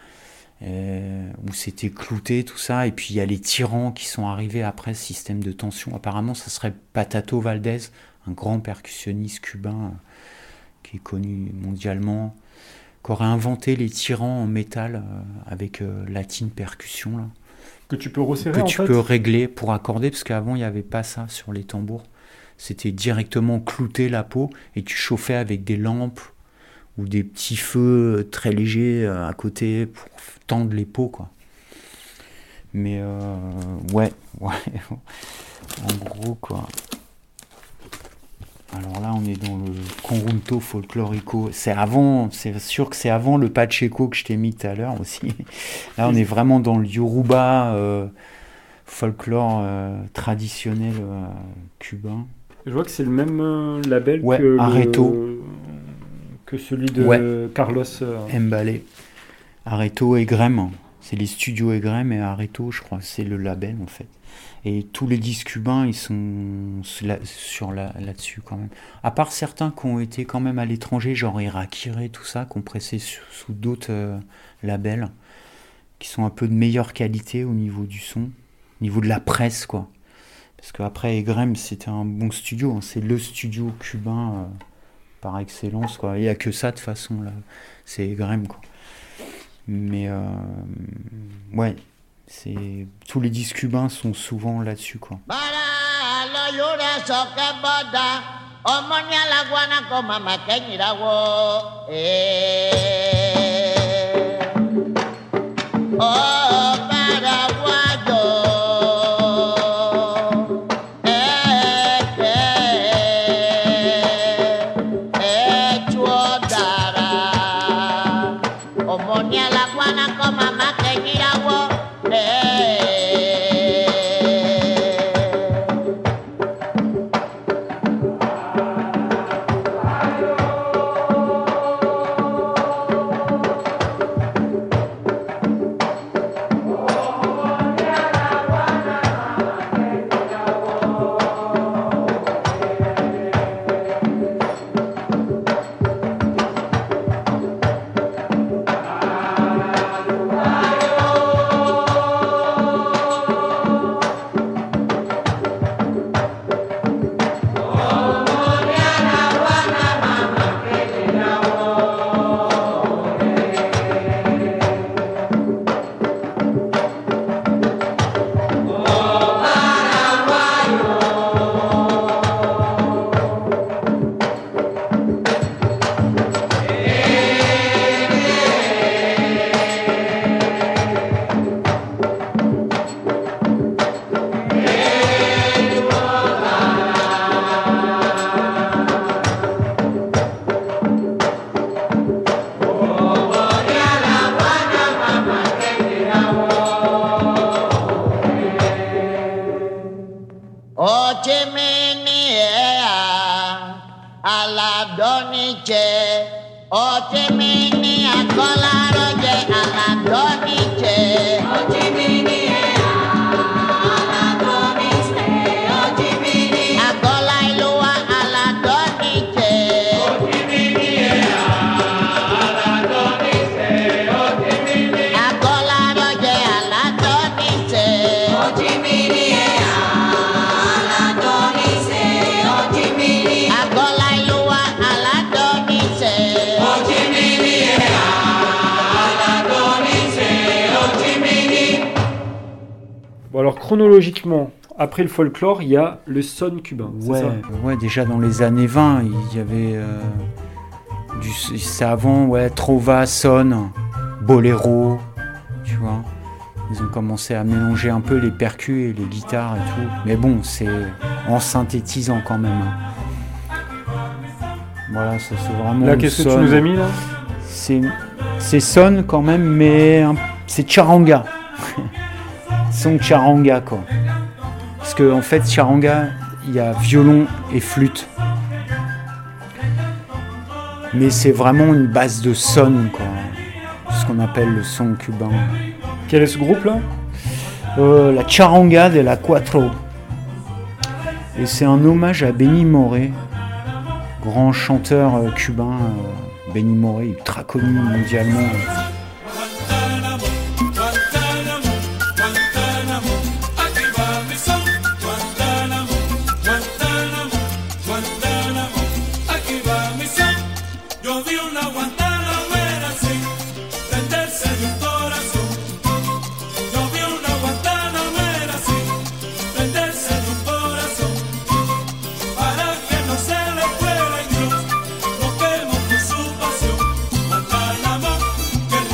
Euh, où c'était clouté, tout ça, et puis il y a les tyrans qui sont arrivés après, système de tension. Apparemment, ça serait Patato Valdés, un grand percussionniste cubain euh, qui est connu mondialement, qui aurait inventé les tyrans en métal euh, avec euh, latine percussion là. Que tu peux resserrer que en tu fait. peux régler pour accorder, parce qu'avant il n'y avait pas ça sur les tambours. C'était directement clouter la peau et tu chauffais avec des lampes ou des petits feux très légers à côté pour tendre les peaux, quoi. Mais euh, ouais, ouais, en gros, quoi. Alors là, on est dans le conjunto folklorico. C'est avant, c'est sûr que c'est avant le Pacheco que je t'ai mis tout à l'heure aussi. Là, on est vraiment dans le Yoruba, euh, folklore euh, traditionnel euh, cubain. Je vois que c'est le même euh, label ouais, que Areto. Le... que celui de ouais. Carlos euh... Mbale. Areto et Grem, c'est les studios et Grem, et Areto, je crois, c'est le label en fait. Et tous les disques cubains, ils sont sur là, là-dessus quand même. À part certains qui ont été quand même à l'étranger, genre Irakire, tout ça, qui ont pressé sous, sous d'autres euh, labels, qui sont un peu de meilleure qualité au niveau du son, au niveau de la presse, quoi. Parce qu'après, Egrem, c'était un bon studio, hein. C'est le studio cubain euh, par excellence, quoi. Il n'y a que ça de façon, là. C'est Egrem, quoi. Mais, euh, ouais, c'est... tous les disques cubains sont souvent là-dessus, quoi. Alors chronologiquement, après le folklore, il y a le son cubain. C'est ouais, ça ouais, déjà dans les années vingt, il y avait euh, du, c'est avant, ouais, trova, son, boléro, tu vois. Ils ont commencé à mélanger un peu les percus et les guitares et tout. Mais bon, c'est en synthétisant quand même. Hein. Voilà, ça c'est vraiment. Là, qu'est-ce son. que tu nous as mis là? C'est, c'est son quand même, mais un, c'est charanga. Son charanga quoi. Parce que en fait charanga, il y a violon et flûte. Mais c'est vraiment une base de son quoi. Ce qu'on appelle le son cubain. Quel est ce groupe là? euh, La charanga de la Cuatro. Et c'est un hommage à Benny Moré, grand chanteur euh, cubain. euh, Benny Moré, ultra connu mondialement. Que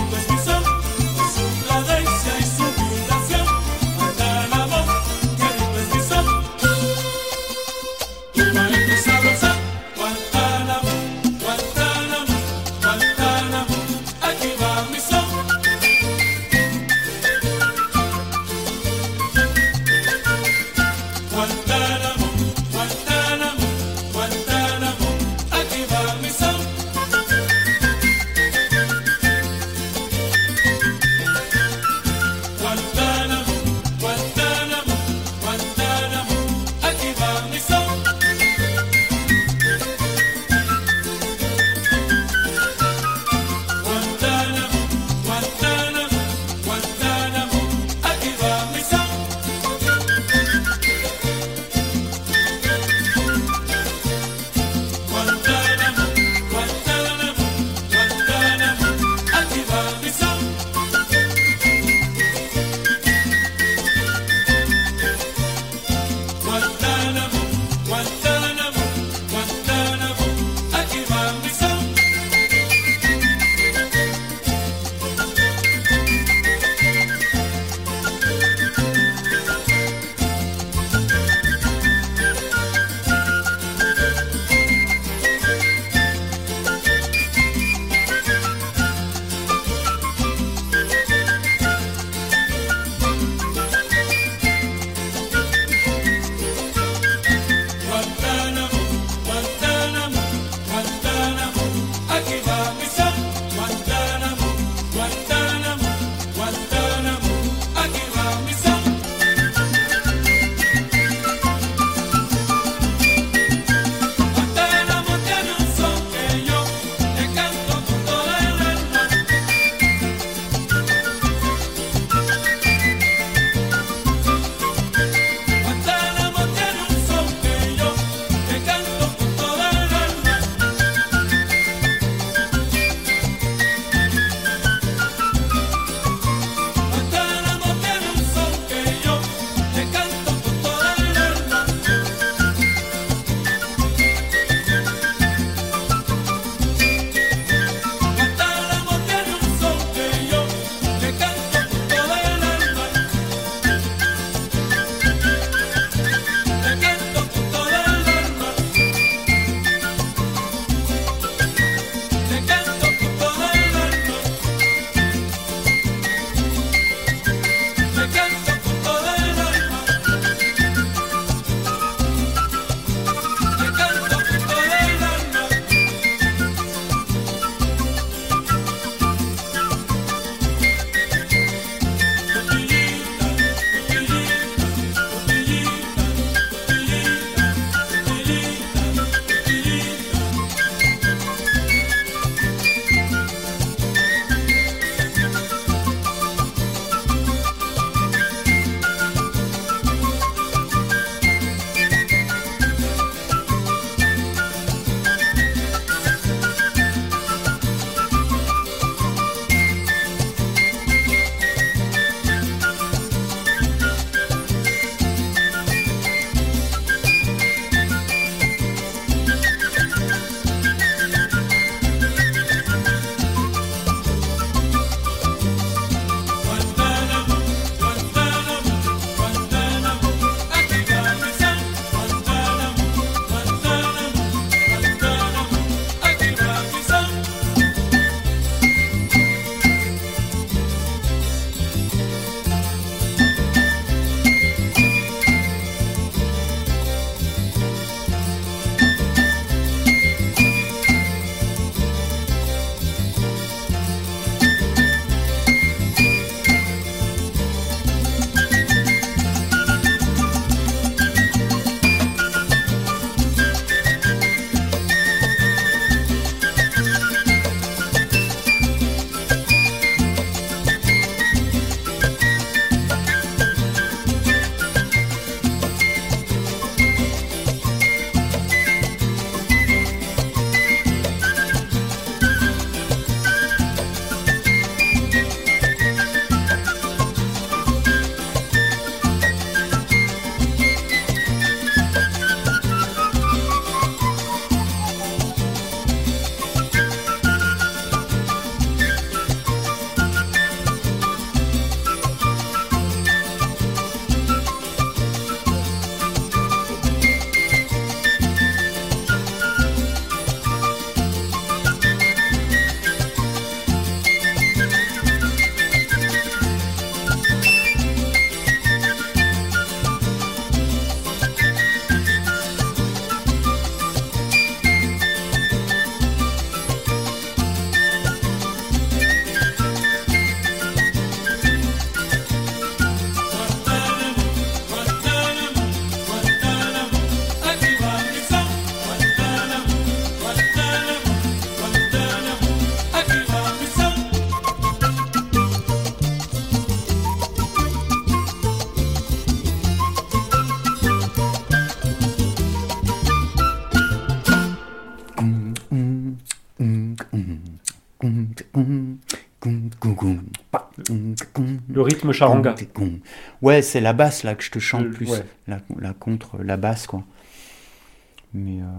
Le rythme charanga. Ouais, c'est la basse là que je te chante Le- plus. ouais. La, la contre, la basse quoi. Mais euh,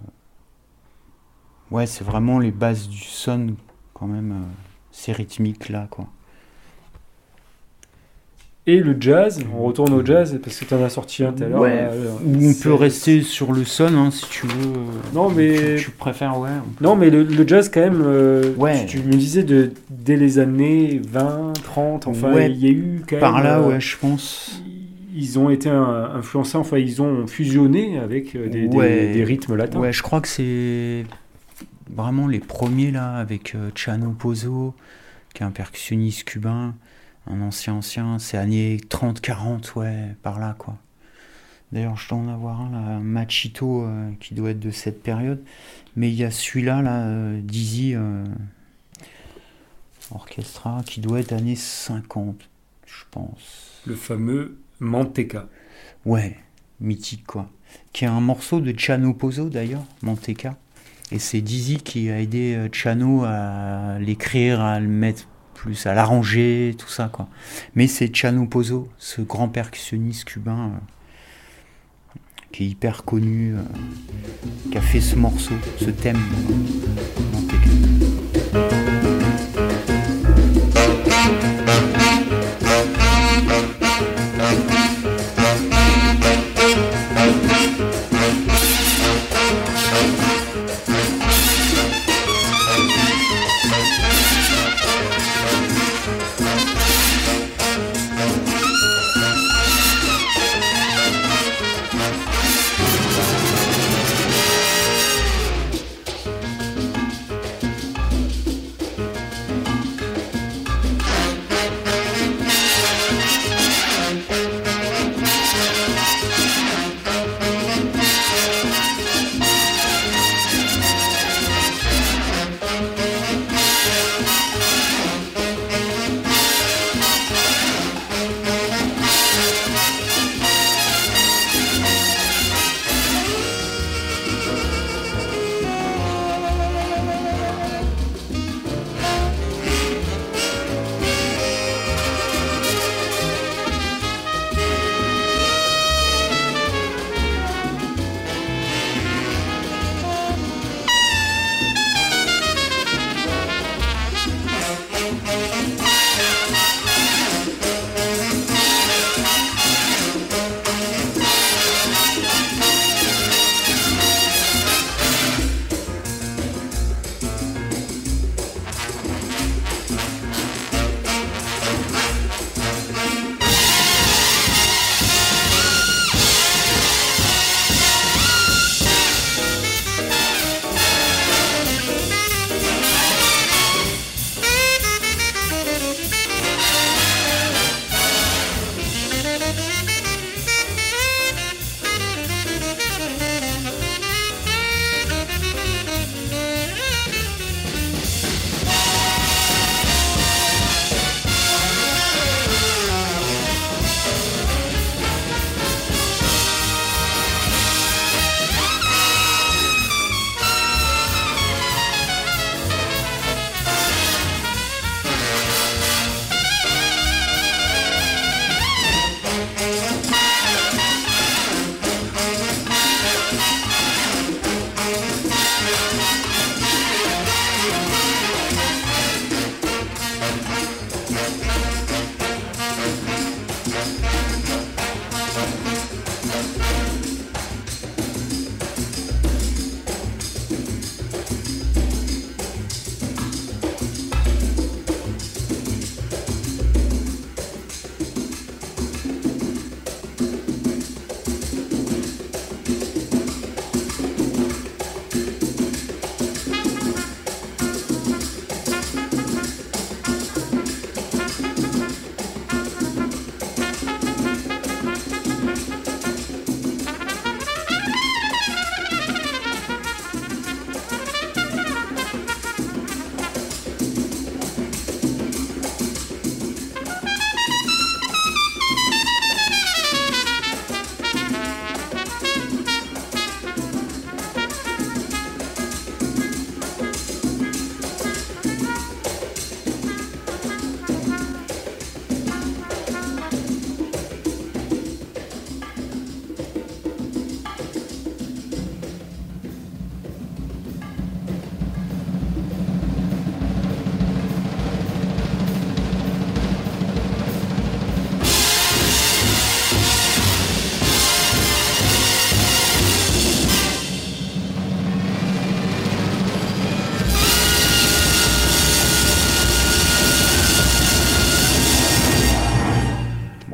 ouais, c'est vraiment les bases du son quand même. euh, C'est rythmique là quoi. Et le jazz, on retourne au jazz parce que tu en as sorti un tout à l'heure. Ouais, là, là, Ou on c'est- peut rester sur le son hein, si tu veux. Non, mais- Tu, tu préfères, ouais. on peut- Non, mais le, le jazz, quand même, euh, Ouais. tu, tu me disais de, dès les années vingt, trente, enfin, Ouais, il y a eu quand Par même. là, euh, ouais, je pense. Ils ont été un- influencés, enfin, ils ont fusionné avec euh, des, des- Ouais. des rythmes latins. Ouais, je crois que c'est vraiment les premiers là, avec euh, Chano Pozo, qui est un percussionniste cubain, un ancien ancien, c'est années trente quarante, ouais, par là quoi. D'ailleurs, je dois en avoir un là, un Machito, euh, qui doit être de cette période. Mais il y a celui-là, là, euh, Dizzy euh, Orchestra, qui doit être années cinquante, je pense. Le fameux Manteca. Ouais, mythique quoi. Qui est un morceau de Chano Pozo d'ailleurs, Manteca. Et c'est Dizzy qui a aidé euh, Chano à l'écrire, à le mettre plus, à l'arranger, tout ça quoi. Mais c'est Chano Pozo, ce grand percussionniste cubain euh, qui est hyper connu, euh, qui a fait ce morceau, ce thème. Manteca.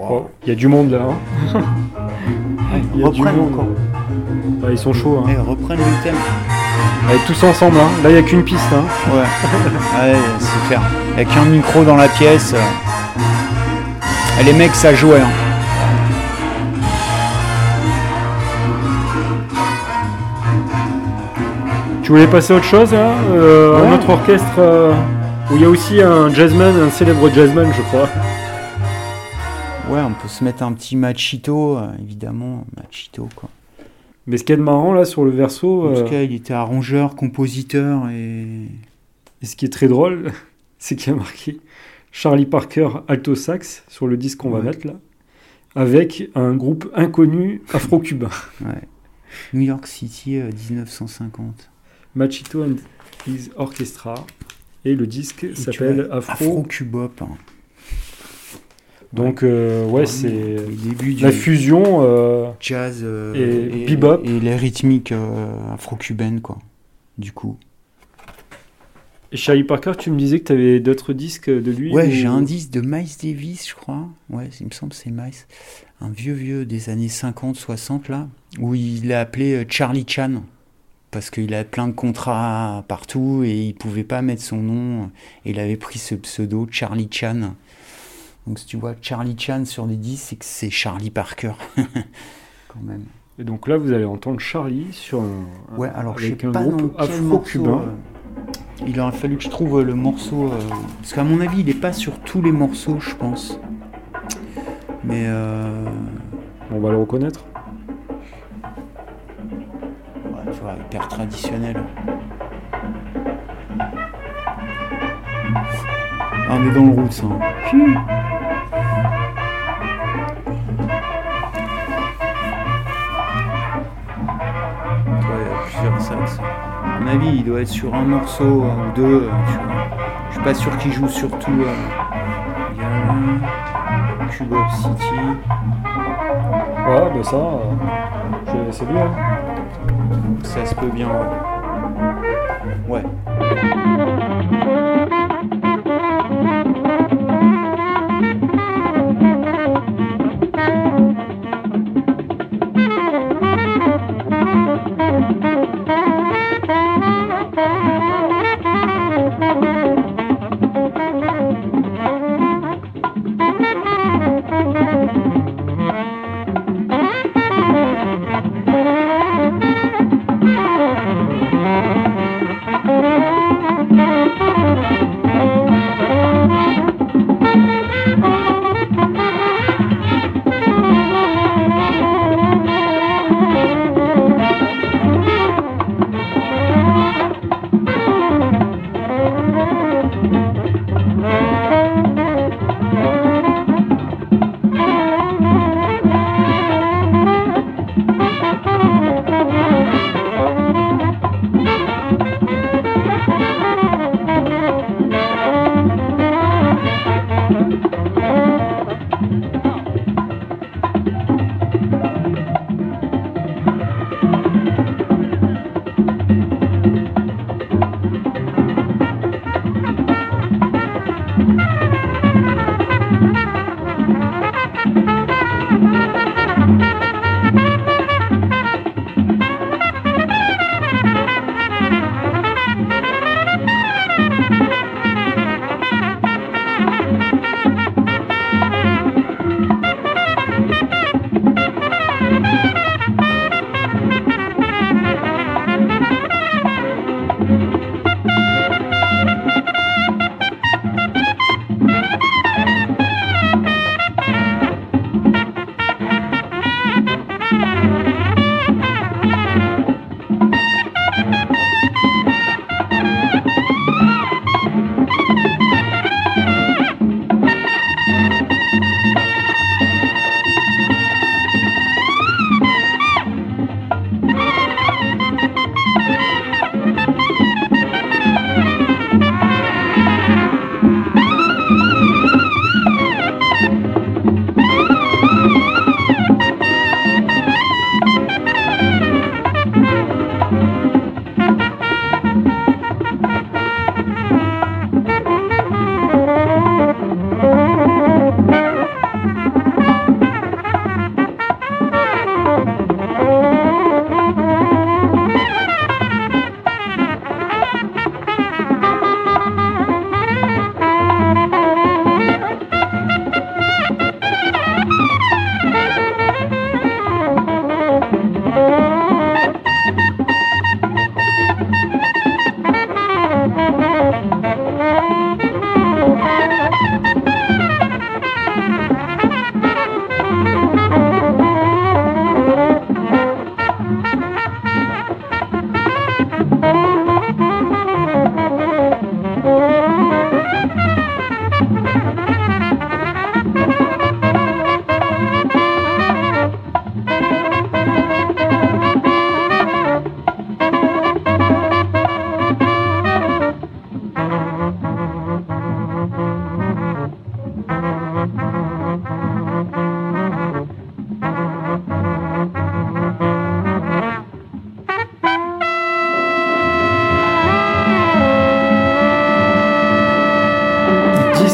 Wow. Il y a du monde là. Hein. Il y a du Reprennent monde. encore. Ouais, ils sont chauds. Hein. Eh, reprennent le thème. Allez, tous ensemble. Hein. Là, il n'y a qu'une piste. Hein. Ouais. Ouais, c'est clair. Il n'y a qu'un micro dans la pièce. Et les mecs, ça jouait. Hein. Tu voulais passer à autre chose là euh, Ouais. Un autre orchestre euh, où il y a aussi un jazzman, un célèbre jazzman, je crois. Ouais, on peut se mettre un petit Machito, euh, évidemment. Machito, quoi. Mais ce qu'il y a de marrant là sur le verso, En euh, tout cas, il était arrangeur, compositeur et... et ce qui est très drôle, c'est qu'il y a marqué Charlie Parker alto sax sur le disque qu'on va Ouais. mettre là, avec un groupe inconnu afro-cubain. Ouais. New York City, euh, dix-neuf cent cinquante. Machito and his Orchestra. Et le disque Et tu s'appelle vois, Afro. Afro-Cubop. Hein. Donc, euh, ouais, Vraiment, c'est le début du la fusion. euh, jazz euh, et bebop. et les rythmiques euh, afro-cubaines, quoi. Du coup. Et Charlie Parker, tu me disais que tu avais d'autres disques de lui Ouais, ou- j'ai un disque de Miles Davis, je crois. Ouais, il me semble que c'est Miles. Un vieux, vieux des années cinquante, soixante, là. Où il l'a appelé euh, Charlie Chan. Parce qu'il avait plein de contrats partout et il pouvait pas mettre son nom. Et il avait pris ce pseudo, Charlie Chan. Donc si tu vois Charlie Chan sur les disques, c'est que c'est Charlie Parker. Quand même. Et donc là, vous allez entendre Charlie sur un, Ouais, alors je sais avec un pas dans groupe quel afro-cubain. morceau, euh, il aurait fallu que je trouve euh, le morceau. euh, parce qu'à mon avis, il est pas sur tous les morceaux, je pense. Mais euh, On va le reconnaître. ouais, tu vois, hyper traditionnel. Ah, on est dans le roots. Hein. Tu vois, il y a plusieurs sax. À mon avis, il doit être sur un morceau un ou deux. euh, tu vois. Je suis pas sûr qu'il joue sur tout. euh. Il y a Cubop City. Ouais, bah ça, euh, je- c'est bien. Ça se peut bien. Ouais.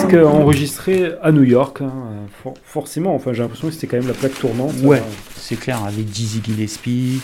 disque enregistré à New York, hein, for- forcément. Enfin, j'ai l'impression que c'était quand même la plaque tournante. Ouais, euh. c'est clair, avec Dizzy Gillespie.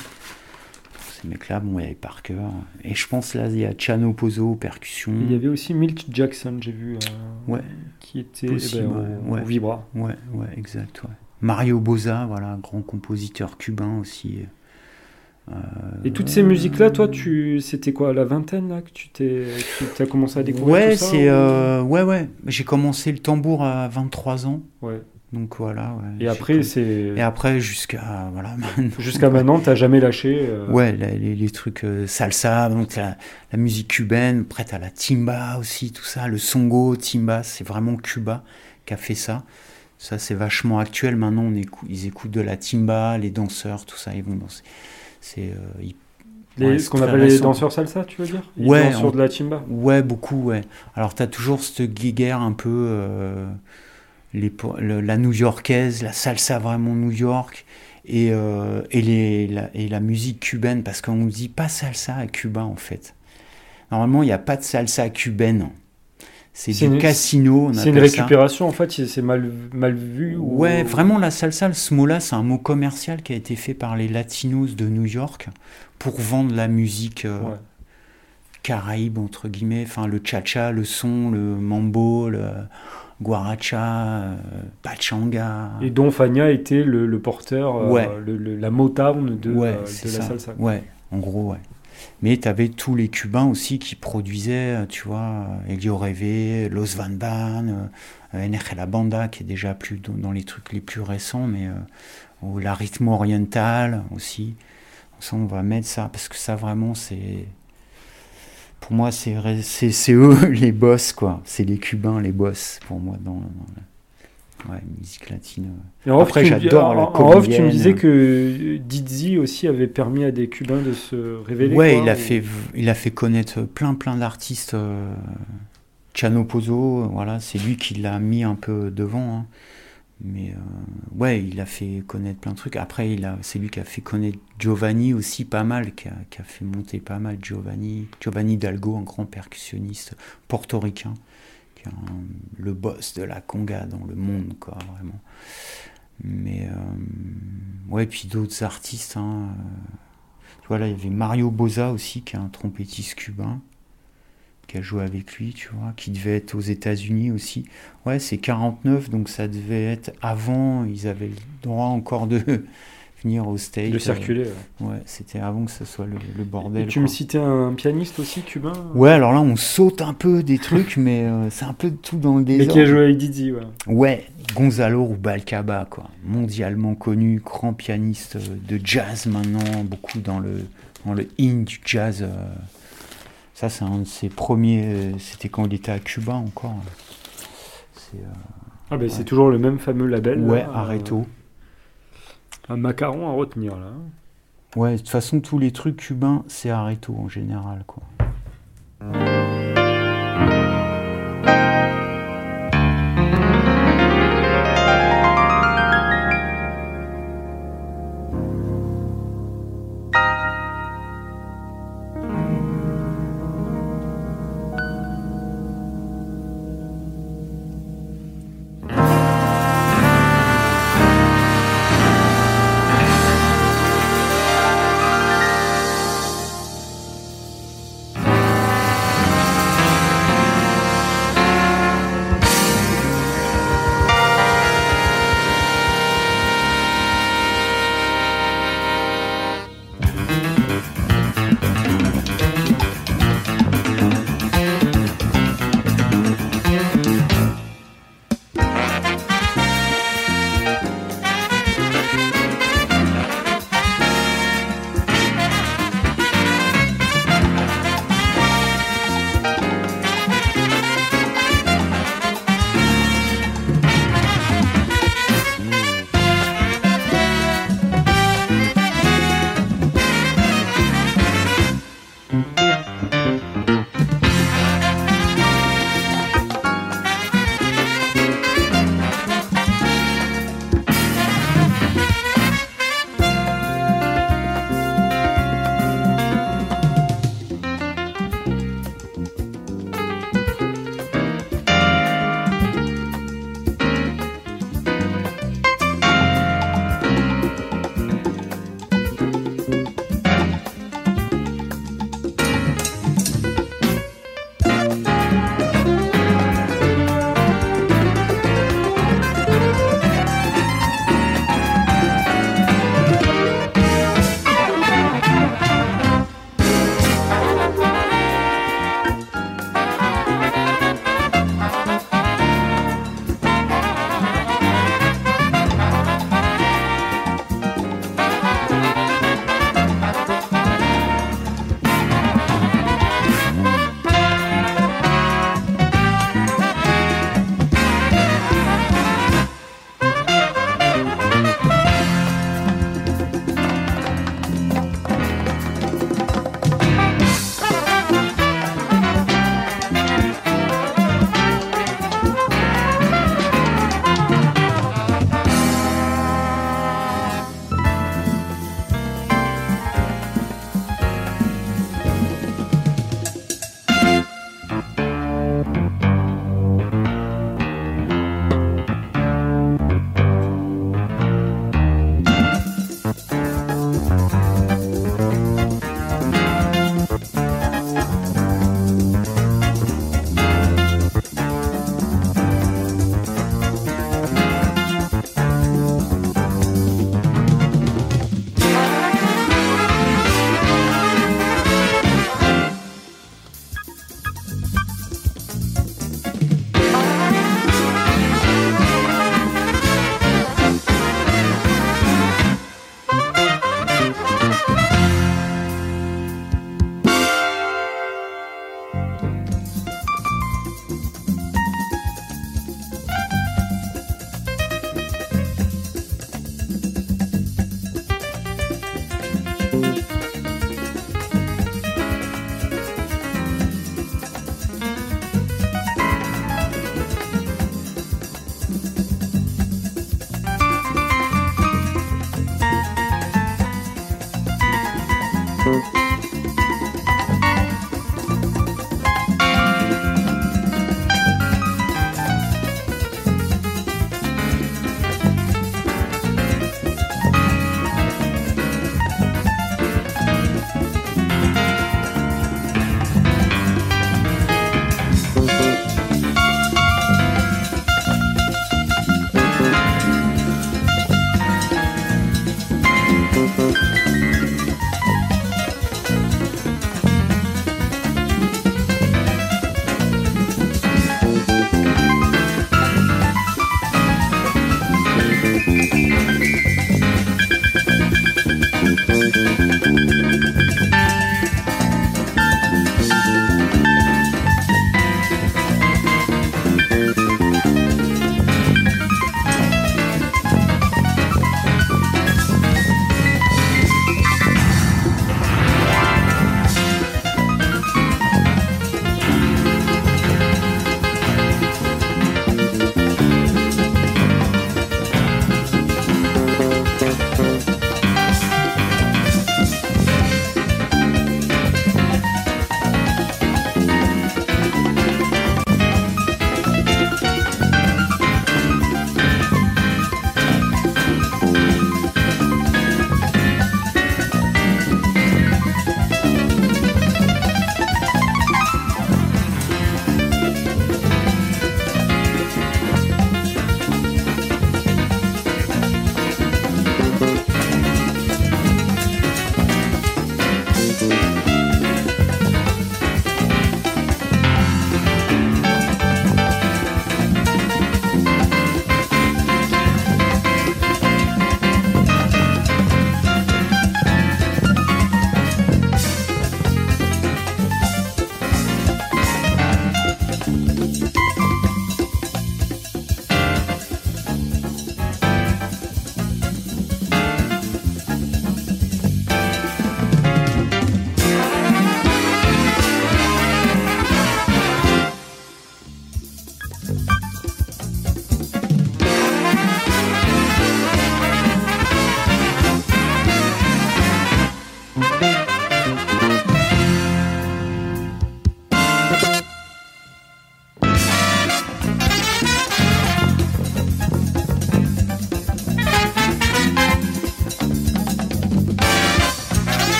Ces mecs-là, bon, il y avait Parker. Et je pense là, il y a Chano Pozo, percussion. Il y avait aussi Milt Jackson, j'ai vu, euh, Ouais. qui était Possible, eh ben, au, ouais. au vibra. Ouais, ouais, exact. Ouais. Mario Boza, voilà, grand compositeur cubain aussi. Euh, Et toutes ces musiques-là, toi, tu, c'était quoi, à la vingtaine là que tu t'es, tu as commencé à découvrir Ouais, tout ça c'est, ou- euh, ouais, ouais. J'ai commencé le tambour à vingt-trois ans. Ouais. Donc voilà. Ouais, Et j'ai après, com- c'est Et après, jusqu'à voilà, maintenant. jusqu'à maintenant, t'as jamais lâché. euh, Ouais, la- les, les trucs euh, salsa, donc la, la musique cubaine, prête à la timba aussi, tout ça, le songo, timba, c'est vraiment Cuba qui a fait ça. Ça, c'est vachement actuel. Maintenant, on écoute, ils écoutent de la timba, les danseurs, tout ça, ils vont danser. C'est, euh, ils- Les, ouais, ce c'est qu'on très appelle les récent. danseurs salsa, tu veux dire? Ils Ouais, dansent sur on- de la timba. Ouais, beaucoup, ouais. Alors, t'as toujours cette guéguerre un peu, euh, les, po- le- la new-yorkaise, la salsa vraiment New York, et, euh, et, les, la, et la musique cubaine, parce qu'on ne dit pas salsa à Cuba, en fait. Normalement, il n'y a pas de salsa cubaine. C'est C'est du une- casino, on C'est une appelle ça. récupération, en fait, c'est c'est mal, mal vu ou... Ouais, vraiment, la salsa, ce mot-là, c'est un mot commercial qui a été fait par les latinos de New York pour vendre la musique euh, Ouais. caraïbe, entre guillemets, enfin, le cha-cha, le son, le mambo, le guaracha, euh, pachanga. Et dont Fania était le, le porteur, euh, Ouais. le- le- la Motown de, Ouais, euh, c'est de la ça. salsa. Ouais, en gros, ouais. Mais tu avais tous les Cubains aussi qui produisaient, tu vois, Elio Reve, Los Van Van, euh, Energe la Banda, qui est déjà plus dans, dans les trucs les plus récents, mais euh, ou la Ritmo Oriental aussi. Ça, on va mettre ça, parce que ça, vraiment, c'est... Pour moi, c'est, c'est, c'est eux les boss, quoi. C'est les Cubains, les boss, pour moi, dans, dans la ouais, musique latine. Et en off, Après, tu me dis- j'adore en- la En off, tu me colombienne. disais que Dizzy aussi avait permis à des Cubains de se révéler. Ouais, quoi, il a ou- fait, il a fait connaître plein, plein d'artistes. Euh, Chano Pozo, voilà, c'est lui qui l'a mis un peu devant. Hein. Mais euh, ouais, il a fait connaître plein de trucs. Après, il a, c'est lui qui a fait connaître Giovanni aussi pas mal, qui a, qui a fait monter pas mal Giovanni. Giovanni Dalgo, un grand percussionniste portoricain, qui est un- le boss de la conga dans le monde, quoi, vraiment. Mais euh, ouais, puis d'autres artistes. Hein, tu vois, là, il y avait Mario Boza aussi, qui est un trompettiste cubain, qui a joué avec lui, tu vois, qui devait être aux États-Unis aussi. Ouais, c'est quarante-neuf, donc ça devait être avant, ils avaient le droit encore de venir au States. De circuler. Euh, ouais, c'était avant que ce soit le, le Et bordel. tu quoi. me citais un pianiste aussi cubain. Ouais, alors là, on saute un peu des trucs, mais euh, c'est un peu de tout dans le Mais désordre. qui a joué avec Dizzy, ouais. Ouais, Gonzalo Rubalcaba, quoi, mondialement connu, grand pianiste de jazz maintenant, beaucoup dans le, dans le in du jazz. Euh, ça, c'est un de ses premiers. euh, C'était quand il était à Cuba encore. C'est, euh, Ah ben c'est toujours le même fameux label. ouais, là, Areto. euh, Un macaron à retenir là. Ouais, de toute façon, tous les trucs cubains, c'est Areto en général, quoi.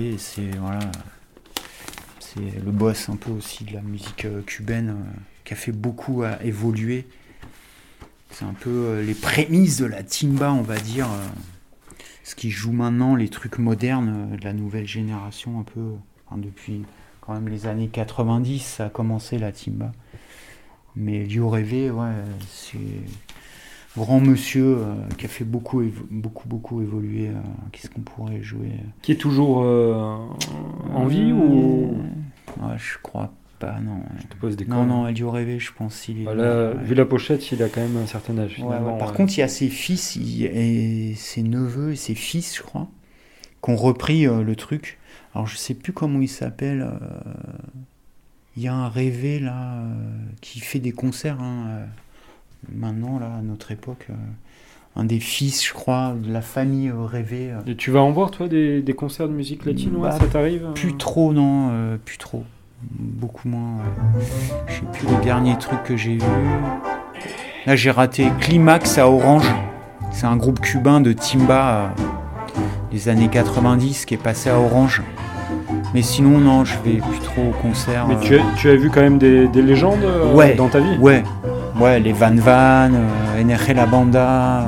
et c'est voilà, c'est le boss un peu aussi de la musique euh, cubaine euh, qui a fait beaucoup à évoluer. C'est un peu euh, les prémices de la timba, on va dire, euh, ce qui joue maintenant, les trucs modernes euh, de la nouvelle génération, un peu, enfin, depuis quand même les années quatre-vingt-dix, ça a commencé la timba. Mais Lio Rêvé, ouais, c'est grand monsieur euh, qui a fait beaucoup, évo- beaucoup, beaucoup évoluer. Euh, qu'est-ce qu'on pourrait jouer? Qui est toujours euh, en vie Euh, ou ouais, je crois pas, non. je te pose des Non, cols. non, Lio Rêvé, je pense qu'il est. Voilà, ouais. vu la pochette, il a quand même un certain âge. Ouais, Finalement, ouais. Par ouais. contre, il y a ses fils il- et ses neveux et ses fils, je crois, qui ont repris euh, le truc. Alors, je sais plus comment il s'appelle. euh, Il y a un Rêvé, là, euh, qui fait des concerts, hein, euh, maintenant, là, à notre époque. euh, un des fils, je crois, de la famille euh, Rêvé. euh. Et tu vas en voir, toi, des, des concerts de musique latine, ouais, Bah, ça t'arrive euh Plus trop, non, euh, plus trop. Beaucoup moins. ouais. Je sais plus les derniers trucs que j'ai vus. Là, j'ai raté Climax à Orange. C'est un groupe cubain de timba euh, des années quatre-vingt-dix qui est passé à Orange. Mais sinon, non, je vais plus trop au concert. Mais euh. tu as, tu as vu quand même des, des légendes euh, Ouais. dans ta vie? Ouais, ouais, les Van Van, euh, N R L La Banda, euh,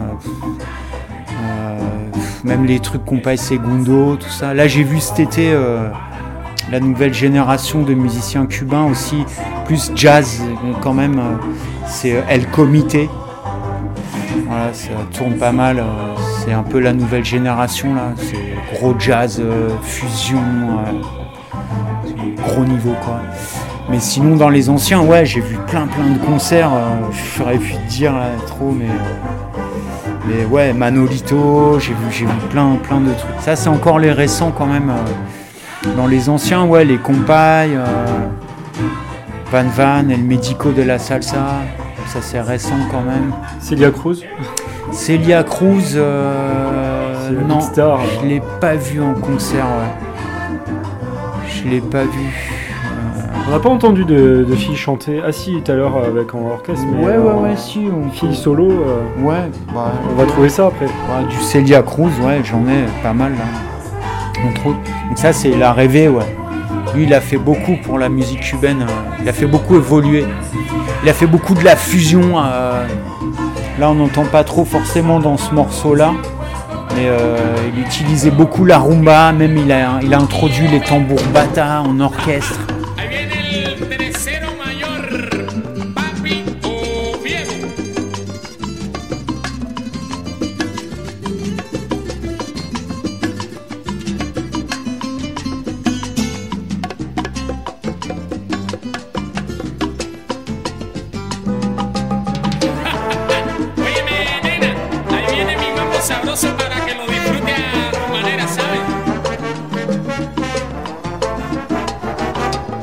euh, même les trucs Compay Segundo, tout ça. Là, j'ai vu cet été euh, la nouvelle génération de musiciens cubains aussi, plus jazz euh, quand même. euh, c'est euh, El Comité. Voilà, ça tourne pas mal. euh, c'est un peu la nouvelle génération là. C'est gros jazz, euh, fusion, euh, c'est gros niveau quoi. Mais sinon, dans les anciens, ouais, j'ai vu plein plein de concerts. euh, je saurais plus te dire là, trop, mais euh, mais ouais, Manolito, j'ai vu j'ai vu plein plein de trucs. Ça, c'est encore les récents quand même. euh, dans les anciens, ouais, les Compay, euh, Van Van, El Médico de la Salsa. Ça, c'est récent quand même. Celia Cruz? Celia Cruz, euh, C'est la non, big star, je euh. l'ai pas vu en concert. Ouais. Je l'ai pas vu. On n'a pas entendu de, de filles chanter. Ah si, tout à l'heure avec en orchestre, mais Ouais, euh, ouais, ouais, si. On... filles solo, euh, Ouais, bah, on va trouver ça après. ouais, du Celia Cruz, ouais, j'en ai pas mal là. Entre autres. Donc ça, c'est la rêvé, ouais. Lui, il a fait beaucoup pour la musique cubaine. euh, Il a fait beaucoup évoluer. Il a fait beaucoup de la fusion. euh, Là, on n'entend pas trop forcément dans ce morceau-là. Mais euh, il utilisait beaucoup la rumba. Même, il a, il a introduit les tambours bata en orchestre. Ahí viene el tercero mayor, papi o viejo. Óyeme, nena, ahí viene mi mambo sabroso para que lo disfrute a tu manera, ¿sabes?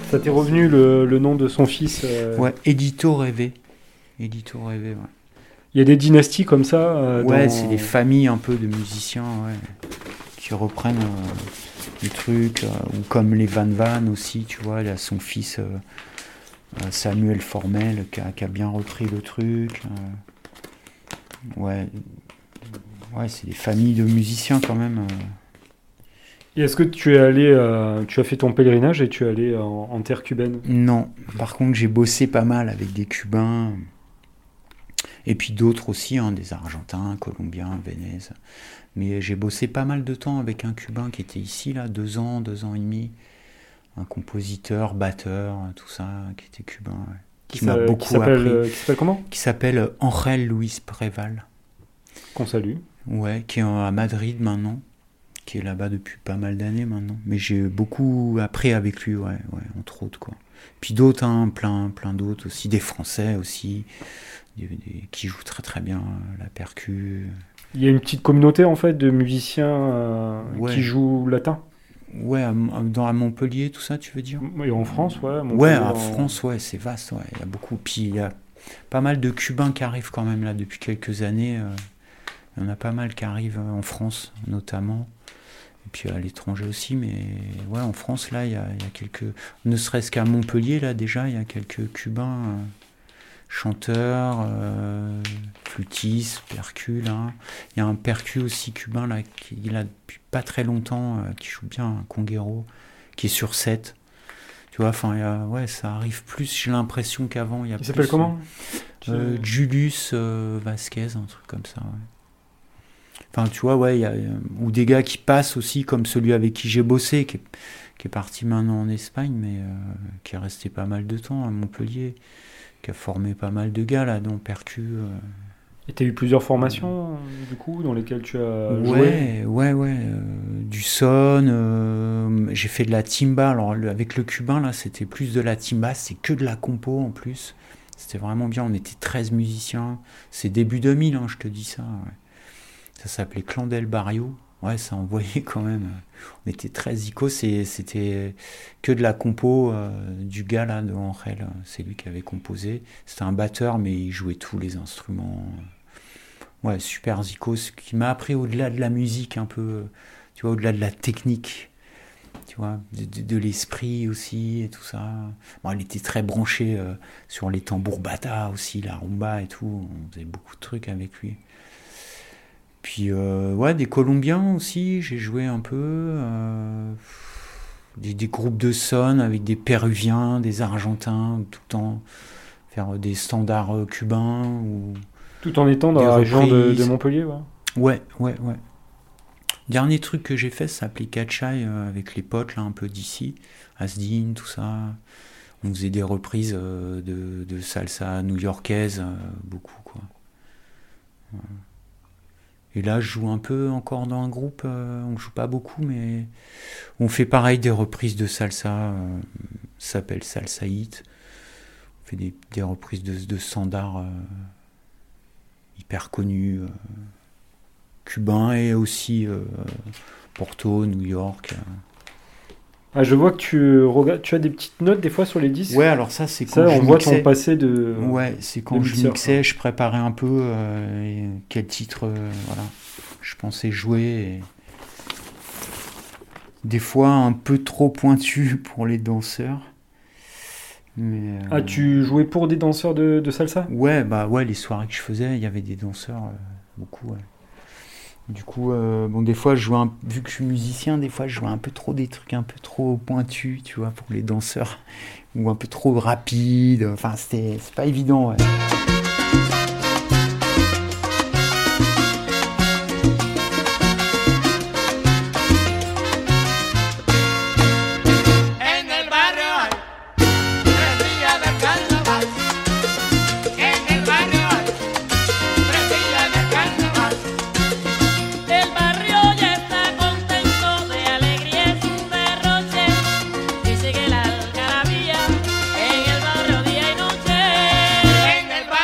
Ça t'est revenu le, le nom de son fils euh... Ouais, Édito Rêvé. Édito Rêvé, ouais. Il y a des dynasties comme ça euh, Ouais, dans... c'est des familles un peu de musiciens, ouais, qui reprennent euh, des trucs, euh, ou comme les Van Van aussi, tu vois, il a son fils euh, euh, Samuel Formel qui a, qui a bien repris le truc. Euh, ouais, ouais, c'est des familles de musiciens quand même. Euh. Et est-ce que tu es allé, euh, tu as fait ton pèlerinage et tu es allé en, en terre cubaine? Non, par contre j'ai bossé pas mal avec des Cubains. Et puis d'autres aussi, hein, des Argentins, Colombiens, Vénèze. Mais j'ai bossé pas mal de temps avec un Cubain qui était ici, là, deux ans, deux ans et demi. Un compositeur, batteur, tout ça, qui était cubain. Ouais. Qui, qui m'a beaucoup qui appris. Euh, qui s'appelle comment? Qui s'appelle Angel Luis Preval. Qu'on salue. Ouais, qui est à Madrid maintenant. Qui est là-bas depuis pas mal d'années maintenant. Mais j'ai beaucoup appris avec lui, ouais, ouais, entre autres, quoi. Puis d'autres, hein, plein, plein d'autres aussi. Des Français aussi. Des, des, qui jouent très très bien la percu. Il y a une petite communauté en fait de musiciens euh, ouais. qui jouent latin. Ouais, à, dans, à Montpellier, tout ça, tu veux dire? Et en France, ouais. Montpellier, ouais, en en... France, ouais, c'est vaste, ouais. Il y a beaucoup. Puis il y a pas mal de Cubains qui arrivent quand même là depuis quelques années. Euh, il y en a pas mal qui arrivent en France, notamment. Et puis à l'étranger aussi, mais ouais, en France, là, il y a, il y a quelques. Ne serait-ce qu'à Montpellier, là, déjà, il y a quelques Cubains. Euh, chanteur, euh, flûtiste, percu, là. Il y a un percu aussi cubain, là, qui est là depuis pas très longtemps, euh, qui joue bien, un conguero, qui est sur sept. Tu vois, enfin, ouais, ça arrive plus, j'ai l'impression qu'avant. Il, y a il plus, s'appelle comment euh, Julius euh, Vasquez, un truc comme ça, ouais. Enfin, tu vois, ouais, il y a, ou des gars qui passent aussi, comme celui avec qui j'ai bossé, qui est, qui est parti maintenant en Espagne, mais euh, qui est resté pas mal de temps à Montpellier, qui a formé pas mal de gars là, dont percu. Euh... Et tu as eu plusieurs formations, euh, du coup, dans lesquelles tu as ouais, joué? Ouais, ouais, euh, du son, euh, j'ai fait de la timba. Alors le, avec le cubain, là, c'était plus de la timba, c'est que de la compo en plus. C'était vraiment bien, on était treize musiciens. C'est début deux mille, hein, je te dis ça. Ouais. Ça s'appelait Clan del Barrio. Ouais, ça envoyait quand même. On était très icos, et c'était que de la compo euh, du gars là de Angel. C'est lui qui avait composé. C'était un batteur, mais il jouait tous les instruments. Ouais, super zico, ce qui m'a appris au-delà de la musique, un peu, tu vois, au-delà de la technique, tu vois, de, de, de l'esprit aussi et tout ça. Bon, il était très branché euh, sur les tambours bata aussi, la rumba et tout. On faisait beaucoup de trucs avec lui. Puis, euh, ouais, des Colombiens aussi, j'ai joué un peu. Euh, des, des groupes de son avec des Péruviens, des Argentins, tout le temps faire des standards euh, cubains. Ou tout en étant dans la région de, de Montpellier, ouais. Ouais, ouais, ouais. Dernier truc que j'ai fait, ça s'appelait Cachai euh, avec les potes, là, un peu d'ici. Asdin, tout ça. On faisait des reprises euh, de, de salsa new-yorkaise, euh, beaucoup, quoi. Ouais. Et là, je joue un peu encore dans un groupe, euh, on joue pas beaucoup, mais on fait pareil, des reprises de salsa, euh, ça s'appelle Salsa Hit. On fait des, des reprises de, de standards euh, hyper connus, euh, cubains et aussi euh, Porto, New York. Euh. Ah, je vois que tu, regardes, tu as des petites notes des fois sur les disques. Ouais, alors ça, c'est quand ça, je on voit mixais. ton passé de. Ouais, c'est quand je mixeur, mixais, quoi. Je préparais un peu euh, quel titre, euh, voilà, je pensais jouer. Et... Des fois un peu trop pointu pour les danseurs. Mais, euh... Ah, tu jouais pour des danseurs de, de salsa? Ouais, bah ouais, les soirées que je faisais, il y avait des danseurs, euh, beaucoup, ouais. Du coup, euh, bon, des fois, je jouais un, vu que je suis musicien, des fois, je jouais un peu trop des trucs un peu trop pointus, tu vois, pour les danseurs, ou un peu trop rapides. Enfin, c'était, c'est pas évident, ouais. En el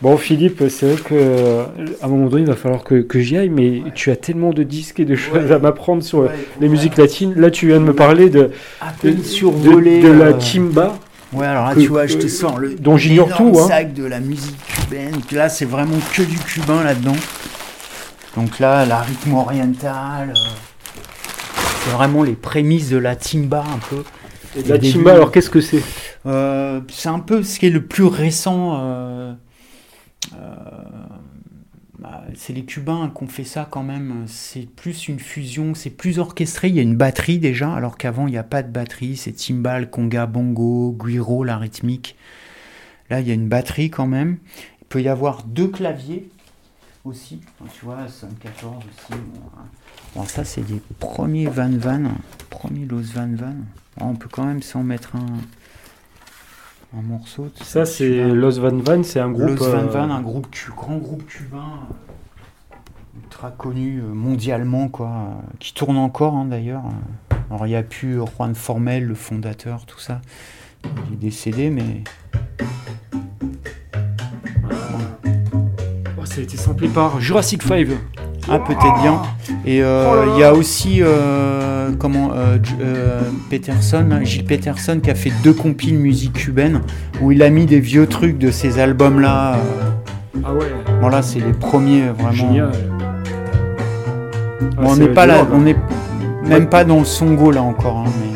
Bon, Philippe, c'est vrai qu'à un moment donné, il va falloir que, que j'y aille, mais ouais. tu as tellement de disques et de choses ouais. à m'apprendre sur ouais, les musiques latines. Là, tu viens de me parler de, de, de, de la euh... timba. Ouais, alors là, que, tu vois, je te sors le dont j'ignore tout, hein. sac de la musique cubaine. Là, c'est vraiment que du cubain là-dedans. Donc là, la rythme orientale, euh, c'est vraiment les prémices de la timba un peu. Et de la timba, début, alors qu'est-ce que c'est euh, C'est un peu ce qui est le plus récent. Euh, euh, bah, c'est les Cubains qui ont fait ça quand même. C'est plus une fusion, c'est plus orchestré. Il y a une batterie déjà, alors qu'avant il n'y a pas de batterie. C'est timbal, conga, bongo, güiro, la rythmique. Là, il y a une batterie quand même. Il peut y avoir deux claviers aussi. Tu vois, soixante-quatorze aussi. Bon, ça, c'est des premiers Van Van, premiers Los Van Van. Bon, on peut quand même s'en mettre un. Un morceau. Ça, c'est cubain. Los Van Van, c'est un groupe. Los Van Van, euh... un groupe, grand groupe cubain, euh, ultra connu euh, mondialement, quoi, euh, qui tourne encore hein, d'ailleurs. Alors, il n'y a plus Juan Formel, le fondateur, tout ça. Il est décédé, mais. Ouais. Oh, ça a été samplé par Jurassic five. Ah, peut-être bien. Et il euh, oh y a aussi euh, comment euh, euh, Peterson, hein, Gilles Peterson, qui a fait deux compiles musique cubaine où il a mis des vieux trucs de ces albums-là. Euh, ah ouais. Voilà, c'est les premiers vraiment. Génial. Bon, ah, on n'est pas là, on n'est même ouais. pas dans le songo là encore, hein, mais.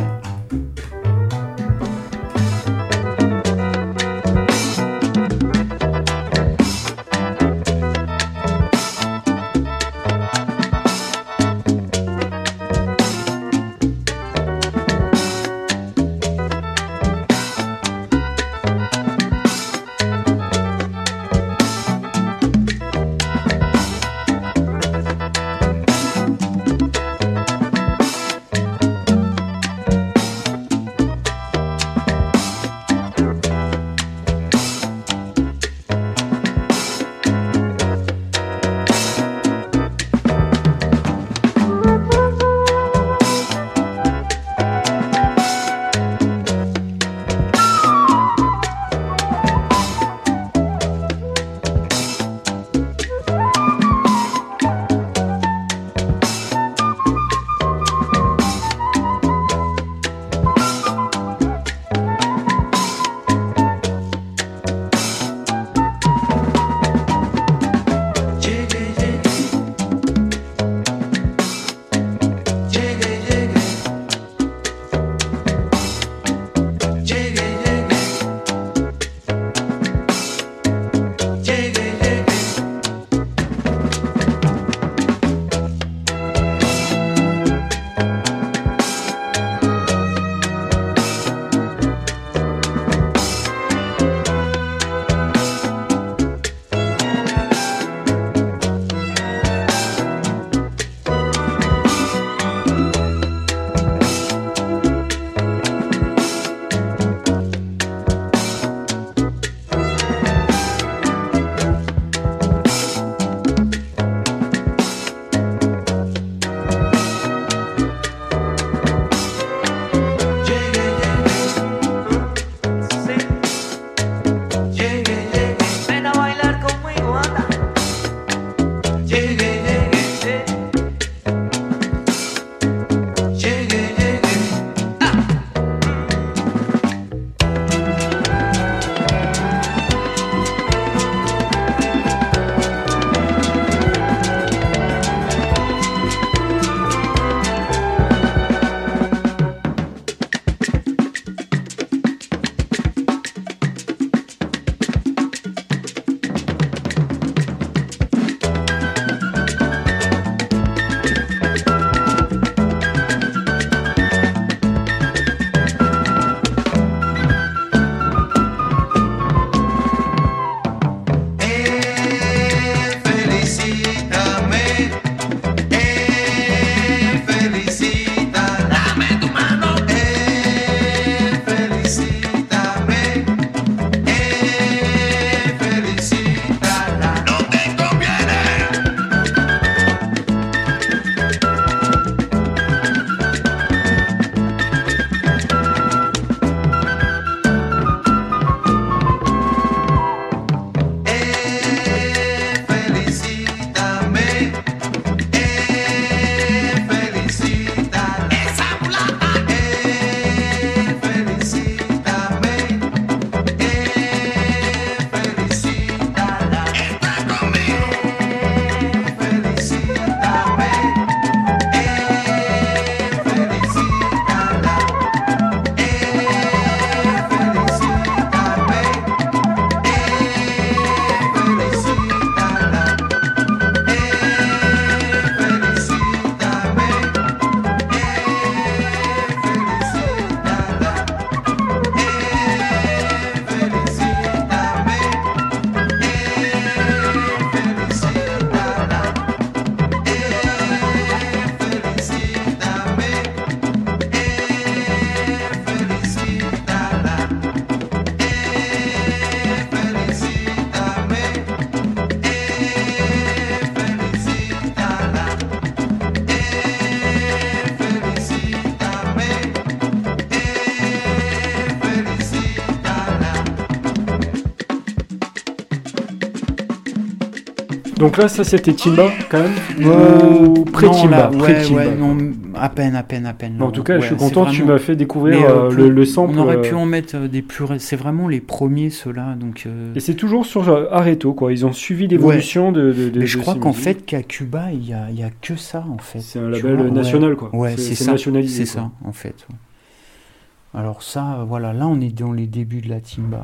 Donc là, ça c'était Timba quand même Euh, ou pré-Timba, non, là, ouais, pré-Timba, ouais, quoi. non, à peine, à peine, à peine. En tout cas, ouais, je suis c'est content, tu vraiment- m'as fait découvrir Mais, euh, euh, le, le sample. On aurait euh, pu en mettre euh, des plus. ré- C'est vraiment les premiers ceux-là, donc. euh, Et c'est toujours sur euh, Areto, quoi. Ils ont suivi l'évolution de, de, de. Mais je de crois ces qu'en musiques. fait, qu'à Cuba, il y a, il y a que ça, en fait. C'est un Tu label vois, ouais. national, quoi. Ouais, C'est- c'est c'est ça. nationalisé, C'est quoi. ça, en fait. ouais. Alors ça, euh, voilà, là, on est dans les débuts de la timba.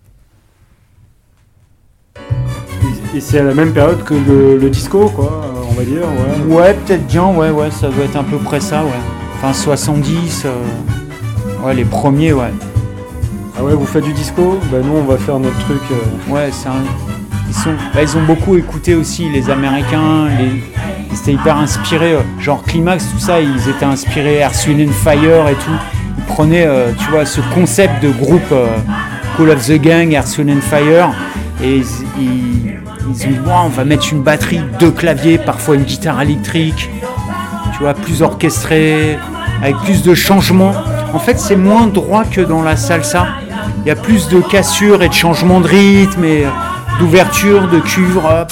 Et, et c'est à la même période que le, le disco, quoi, euh, on va dire. Ouais. Ouais, peut-être bien, ouais, ouais, ça doit être à peu près ça, ouais. Enfin, soixante-dix, euh, ouais, les premiers, ouais. Ah ouais, vous faites du disco? Bah nous, on va faire notre truc. euh, Ouais, c'est un... Ils, sont... bah, ils ont beaucoup écouté aussi, les Américains, les... ils étaient hyper inspirés, euh, genre Climax, tout ça, ils étaient inspirés, Earth, Wind and Fire et tout. Ils prenaient, euh, tu vois, ce concept de groupe euh, Call of the Gang, Earth, Wind and Fire, et ils, ils, ils ont dit, wow, on va mettre une batterie, deux claviers, parfois une guitare électrique, tu vois, plus orchestré, avec plus de changements. En fait, c'est moins droit que dans la salsa. Il y a plus de cassures et de changements de rythme et d'ouverture, de cuivre. Hop.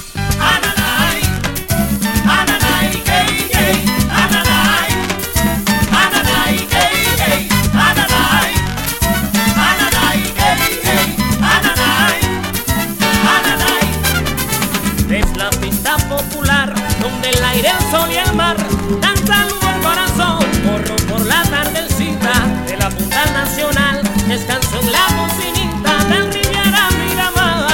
Es la pista popular donde el aire, el sol y el mar dan salud al corazón. Corro por la tardecita de la punta nacional, descanso en la bocinita del Riviera Miramar.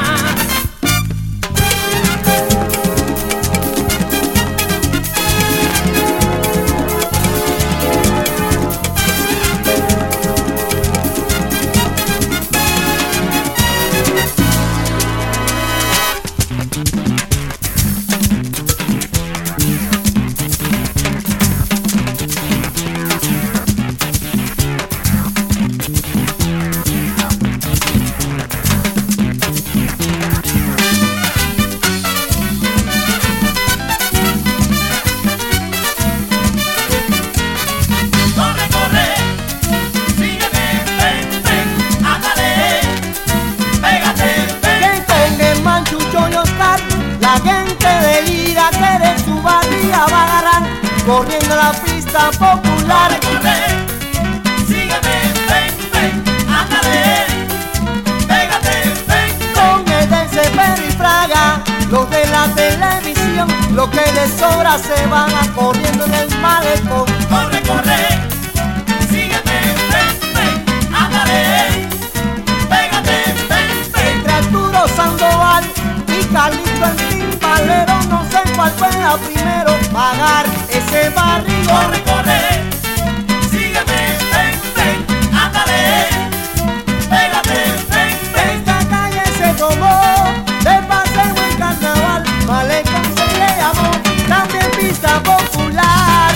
Corre, corre, sígueme, ven, ven, ándale, pégate, ven. Que con el Manchucho y Oscar, la gente delira que de su barriga va a agarrar, corriendo la pista popular. Corre, sígueme, ven, ven, ándale, pégate, ven. Con el de Perry Fraga, los de la televisión, lo que les sobra se van a corriendo en el malecón. Corre, corre, sígueme, ven, ven, ándale, pégate, ven, ven. Entre Arturo Sandoval y Carlito el timbalero, no sé cuál pueda primero pagar ese barrigo. Corre, corre, sígueme, ven, ven, ándale, pégate, ven, ven. Esta calle se tomó de paseo en carnaval, malecón se le llamó, también pista popular.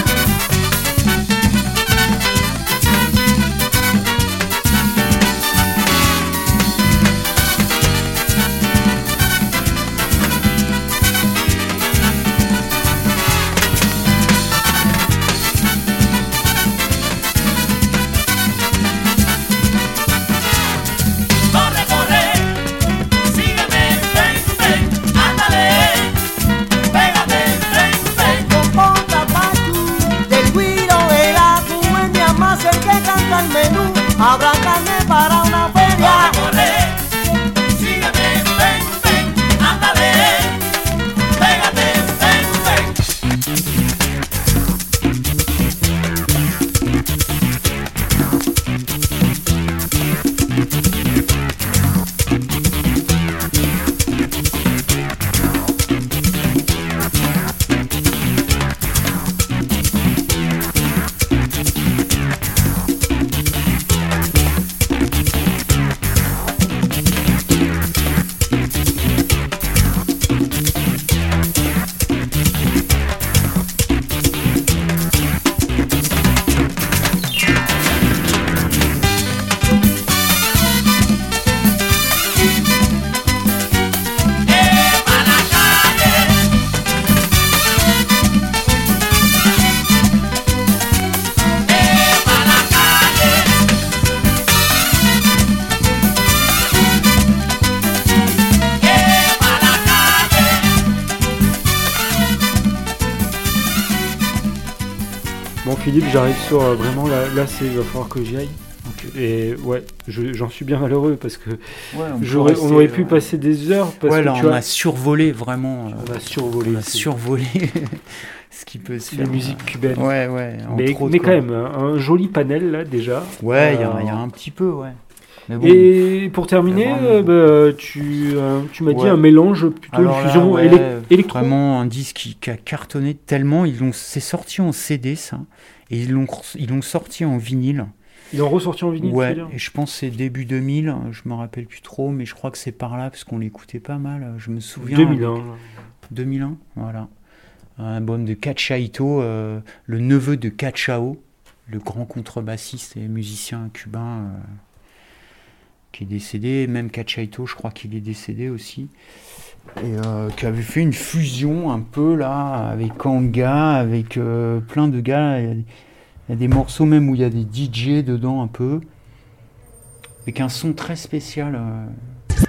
Bon, Philippe, j'arrive sur euh, vraiment là, là c'est, il va falloir que j'y aille. Okay. Et ouais, je, j'en suis bien malheureux parce que ouais, on, j'aurais, rester, on aurait pu ouais. passer des heures. Parce ouais, que là, tu on as... a survolé vraiment. On a survolé. On a survolé ce qui peut se les faire. musiques cubaines. Ouais, ouais. Mais, autres, mais quand même, un, un joli panel là déjà. Ouais, il euh... y, y a un petit peu, ouais. Mais bon, et pour terminer, euh, bah, tu, euh, tu m'as ouais. dit un mélange, plutôt Alors une fusion là, ouais, élec- électro. Vraiment un disque qui, qui a cartonné tellement. Ils l'ont, c'est sorti en C D ça, et ils l'ont, ils l'ont sorti en vinyle. Ils l'ont ressorti en vinyle. Ouais, et je pense que c'est début deux mille, je me rappelle plus trop, mais je crois que c'est par là parce qu'on l'écoutait pas mal. Je me souviens. deux mille un. deux mille un, voilà. Un album de Cachao, euh, le neveu de Cachao, le grand contrebassiste et musicien cubain. Euh, qui est décédé, même Cachao, je crois qu'il est décédé aussi, et euh, qui avait fait une fusion un peu là, avec Kanga, avec euh, plein de gars, il y, y a des morceaux même où il y a des D J dedans un peu, avec un son très spécial. Euh...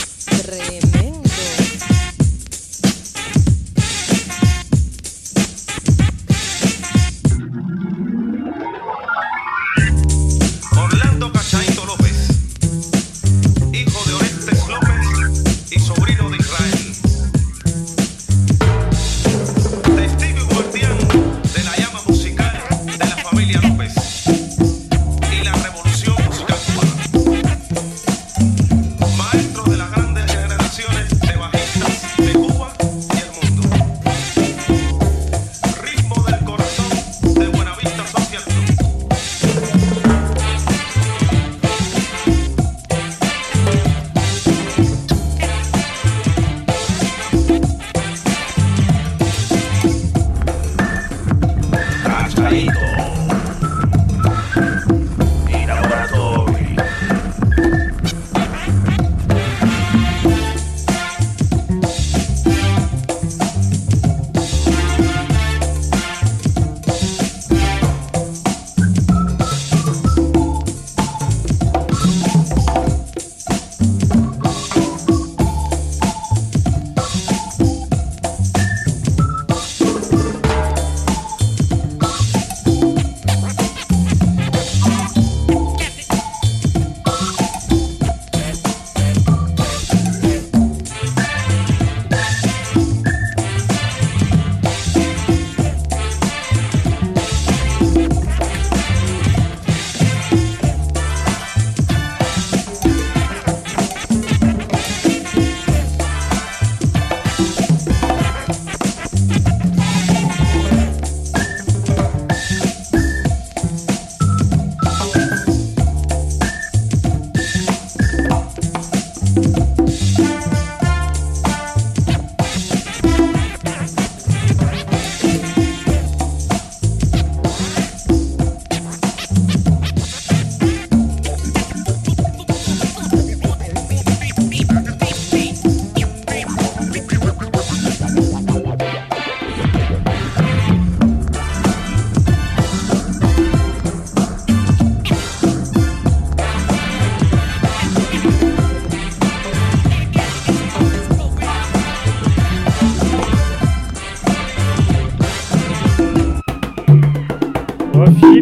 Philippe.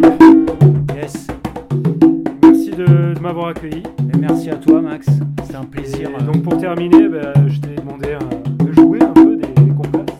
Yes. Merci de, de m'avoir accueilli. Et merci à toi, Max. C'était un plaisir. Et donc pour terminer, bah, je t'ai demandé euh, de jouer un peu des, des complaces.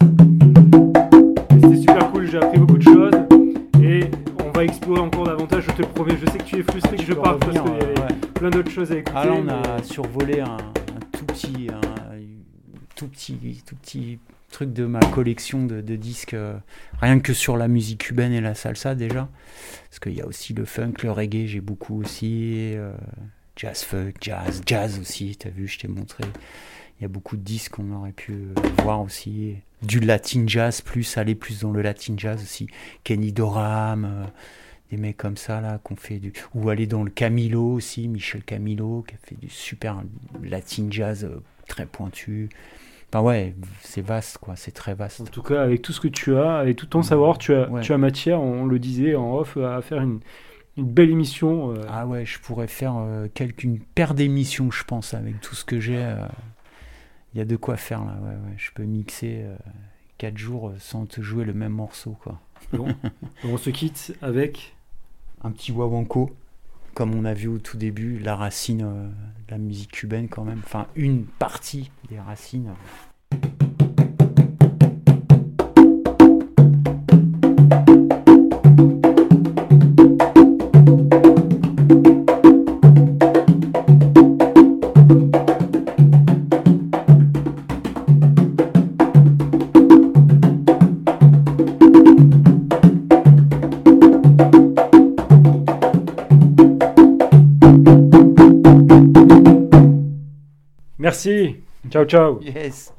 C'était super cool, j'ai appris beaucoup de choses. Et on va explorer encore davantage, je te le promets. Je sais que tu es frustré que je parte parce qu'il y avait ouais. plein d'autres choses à écouter. Ah là, on mais... a survolé un, un tout petit... Un, tout petit... Tout petit... truc de ma collection de, de disques, euh, rien que sur la musique cubaine et la salsa déjà, parce qu'il y a aussi le funk, le reggae, j'ai beaucoup aussi, euh, jazz funk, jazz, jazz aussi, t'as vu, je t'ai montré, il y a beaucoup de disques qu'on aurait pu euh, voir aussi, du latin jazz, plus aller plus dans le latin jazz aussi, Kenny Dorham, euh, des mecs comme ça là, qu'on fait du, ou aller dans le Camilo aussi, Michel Camilo, qui a fait du super latin jazz euh, très pointu. Enfin ouais, c'est vaste quoi, c'est très vaste. En tout cas, avec tout ce que tu as, avec tout ton savoir, tu as, ouais. tu as matière, on le disait en off, à faire une, une belle émission. Euh... Ah ouais, je pourrais faire euh, quelque, une paire d'émissions, je pense, avec tout ce que j'ai. Il euh, y a de quoi faire là, ouais, ouais. Je peux mixer euh, quatre jours sans te jouer le même morceau, quoi. Bon, on se quitte avec un petit wawanko, comme on a vu au tout début, la racine euh, de la musique cubaine quand même, enfin une partie des racines. Merci. Ciao, ciao. Yes.